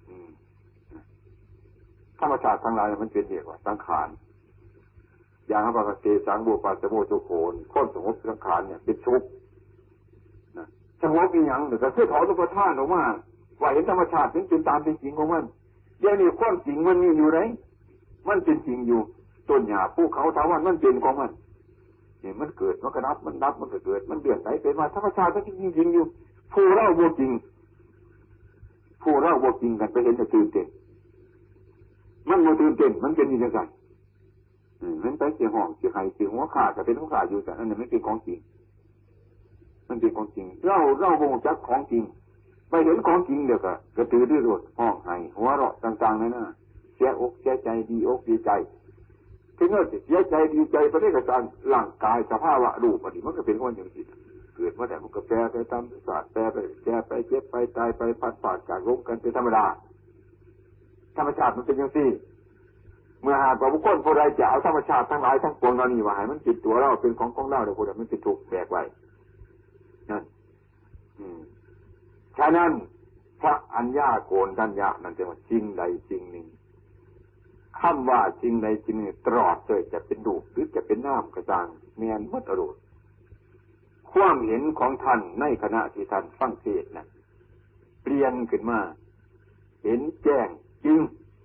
ธรรมชาติทั้งหลายมันเป็นเรียกว่าสังขารอย่างพระปฏิสังบุปผาสมุทุโขนคนสงบสังขารเนี่ยเป็นทุกข์นะสงบอีหยังหรือก็คือถอนอุปทานออกมาว่าเห็นธรรมชาติถึงเป็นตามเป็นจริงของมันเดี๋ยวนี้ความจริงมันมีอยู่ไหนมันเป็นจริงอยู่ต้นหญ้าภูเขาถาวรมันเป็นของมันเนี่ยมันเกิดมันก็ดับมันดับมันก็เกิดมันเดือดไหลเป็นมาธรรมชาติมันจริงจริงอยู่ผู้เล่าโบจริงผู้เล่าโบจริงกันไปเห็นแต่ตื่นเต้นมันมันบ่ตื่นเต้นมันเป็นอยู่จังซั่นอืมมันไปสิห้องสิให้สิหัวขาดก็เป็นหัวขาดอยู่แต่อันนั้นมันเป็นของจริงมันเป็นของจริงเราเราบ่รู้จักของจริงไปเห็นของจริงเดี๋ยวก็กระตือรือร้นห้องให้หัวเราะต่างๆนั่นน่ะเสียอกเสียใจดีอกดีใจถึงว่าเสียใจดีใจไปได้กับการร่างกายสภาวะรูปอันนี้มันก็เป็นคนอย่างนี้เกิดมาแต่มันก็แปรไปตามศาสตร์แปรไปแก่ไปเจ็บไปตายไปพัดผ่านจากล้มกันเป็นธรรมดาธรรมชาติมันเป็นอย่างนี้เมื่อหากว่าบุคคลผู้ใดจะเอาธรรมชาติทั้งหลายทั้งปวงเหล่านี้ว่าให้มันจิตตัวเราเป็นของของเราเดี๋ยวคนนั้นมันจะถูกแบกไว้นั่นอืมฉะนั้นพระอัญญาโกณฑัญญะนั่นจะว่าจริงใดจริงหนึ่งคำว่าจริงใดจริงหนึ่งตลอดเลยจะเป็นรูปหรือจะเป็นน้ำกระจางเมียนมัดอรุณความเห็นของท่านในขณะที่ท่านฟังเทศน์นั้นเปลี่ยนขึ้นมาเห็นแจ้งจริง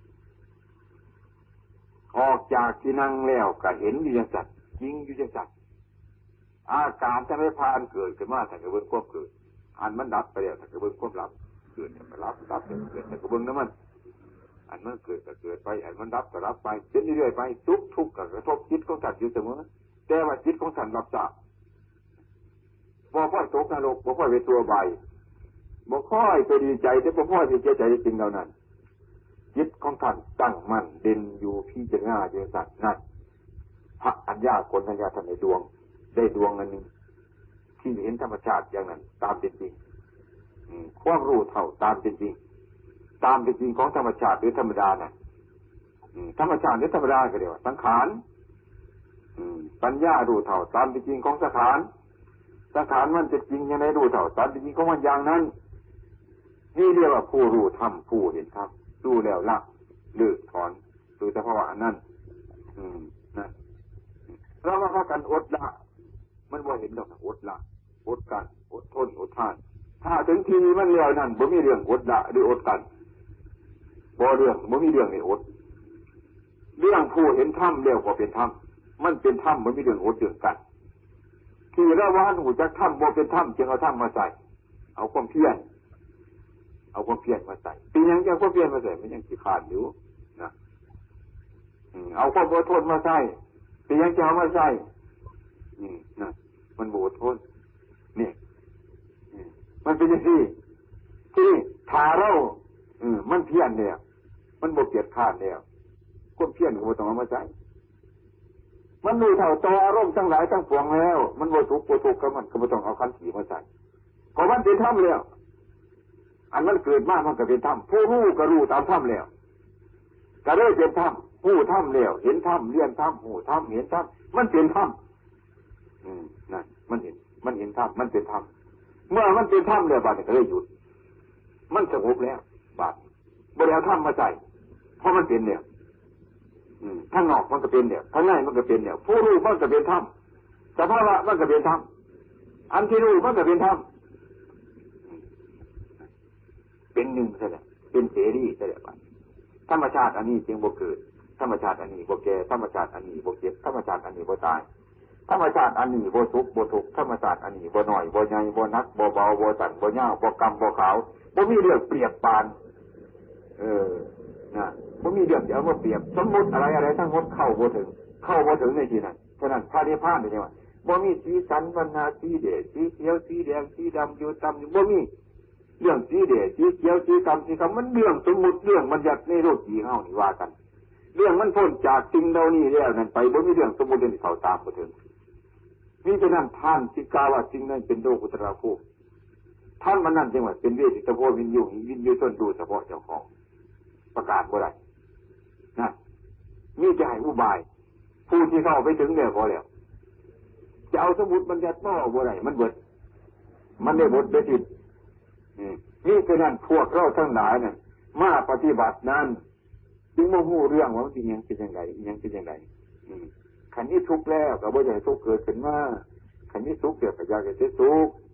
ออกจากที่นั่งแล้วก็เห็นอยู่จังสัตว์จริงอยู่จังสัตว์อาการจะไม่พานเกิดขึ้นมาแต่กระเบื้องควบเกิดอันมันดับไปแล้วแต่กระเบื้องควบรับเกิดแต่รับดับเกิดแต่กระเบื้องนั้นมันอันมันเกิดก็เกิดไปอันมันดับก็รับไปเป็นเรื่อยๆไปทุกทุกข์ก็กระทบจิตของท่านอยู่เสมอแต่ว่าจิตของท่านรับทราบบ่ค่อยตกนรกบ่ค่อยไปตัวใบบ่ค่อยไปดีใจแต่บ่ค่อยไปเสียใจในสิ่งเหล่านั้นจิตของท่านตั้งมั่นเด่นอยู่พิจารณาอยู่สัตว์นั่นพระอัญญาโกณฑัญญะท่านในดวงได้ดวงอันนึงที่เห็นธรรมชาติอย่างนั้นตามเป็นจริงความรู้เท่าตามเป็นจริงตามเป็นจริงของธรรมชาติหรือธรรมดาน่ะธรรมชาติหรือธรรมดาก็เรียกว่าสังขารปัญญารู้เท่าตามเป็นจริงของสังขารสังขารมันจะจริงยังไงรู้เท่าตามเป็นจริงของมันอย่างนั้นนี่เรียกว่าผู้รู้ธรรมผู้เห็นธรรมรู้แล้วละเลิกถอนดูเฉพาะอันนั้นอืมนะเราว่าพากันอดละมันว่าเห็นดอกอดละอดกันอดทนอดทานถ้าถึงทีมันแล้วนั่นบ่มีเรื่องอดละหรืออดกันบ่เรื่องบ่มีเรื่องในอดเรื่องผู้เห็นธรรมแล้วก็เป็นธรรมมันเป็นธรรมมันมีเรื่องอดเรื่องกันที่เราว่าหูจักธรรมบ่เป็นธรรมจึงเอาธรรมมาใส่เอาความเพียรเอาความเพียรมาใส่ปียังจะความเพียรมาใส่มันยังขี้ขาดอยู่นะเอาความอดทนมาใส่ปียังจะเอามาใส่นะมันอดทนนี่มันเป็นอย่างนี้ที่ถ้าเรามันเพียรเนี่ยมันบ่เกียจข้านแล้วความเพียรก็บ่ต้องเอามาใส่มันรู้เท่าต่ออารมณ์ทั้งหลายทั้งปวงแล้วมันบ่ทุกข์บ่ทุกข์ก็มันก็บ่ต้องเอาขันธ์สีมาใส่เพราะมันเป็นธรรมแล้วอันมันเกิดมามันก็เป็นธรรมผู้รู้ก็รู้ตามธรรมแล้วก็ได้เป็นธรรมผู้ธรรมแล้วเห็นธรรมเรียนธรรมผู้ธรรมเห็นธรรมมันเป็นธรรมอืมนั่นมันเห็นมันเห็นธรรมมันเป็นธรรมเมื่อมันเป็นธรรมแล้วบาดนี้ก็เลยหยุดมันสงบแล้วบาดบ่ได้เอาธรรมมาใส่เพราะมันเป็นแล้วอืมข้างนอกมันก็เป็นแล้วข้างในมันก็เป็นแล้วผู้รู้มันก็เป็นธรรมสภาวะมันก็เป็นธรรมอันที่รู้มันก็เป็นธรรมเป็นหนึ่งใช่ไหมเป็นเสรีใช่ไหมธรรมชาติอันนี้จึงบ่เกิดธรรมชาติอันนี้บ่แก่ธรรมชาติอันนี้บ่เจ็บธรรมชาติอันนี้บ่ตายธรรมชาติอันนี้บ่ทุกข์บ่ทุกข์ธรรมชาติอันนี้บ่น้อยบ่ใหญ่บ่นักบ่เบาบ่สั้นบ่ยาวบ่กำบ่ขาวบ่มีเรื่องเปรียบปานเออนะบ่มีเรื่องจะเอามาเปรียบสมมุติอะไรอะไรทั้งหมดเข้าบ่ถึงเข้าบ่ถึงในที่นั้นฉะนั้นพระนิพพานนี่ว่าบ่มีสีสันวรรณะสีแดงสีเขียวสีแดงสีดำอยู่ต่ำอยู่บ่มีเรื่องสีแดงสีเขียวสีดำสีดำมันเรื่องสมมุติเรื่องบัญญัติในโลกสีเฮานี่ว่ากันเรื่องมันพ้นจากสิ่งเหล่านี้แล้วนั่นไปบ่มีเรื่องสมมุติที่เข้าตามบ่ถึงมีฉะนั้นท่านที่กล่าวว่าสิ่งนั้นเป็นโลกุตระภูมิท่านมันนั่นจังว่าเป็นเวทิตโพวินยูวินยูต้นดูเฉพาะเจ้าของประกาศบ่ได้นะมีจะให้อุบายผู้ที่เข้าไปถึงแล้วพอแล้วจะเอาสมุดบัญญัติมาบ่ได้มันเบิดมันได้บทได้ติดนี่ฉะนั้นพวกเราทั้งหลายนั่นมาปฏิบัตินั้นจึงมาฮู้เรื่องว่ามันเป็นยังเป็นยังไงยังเป็นยังไงขันนี้ทุกข์แล้วก็บ่อยากให้ทุกข์เกิดขึ้นมาขันนี้สุขเกิดก็อยากให้สุข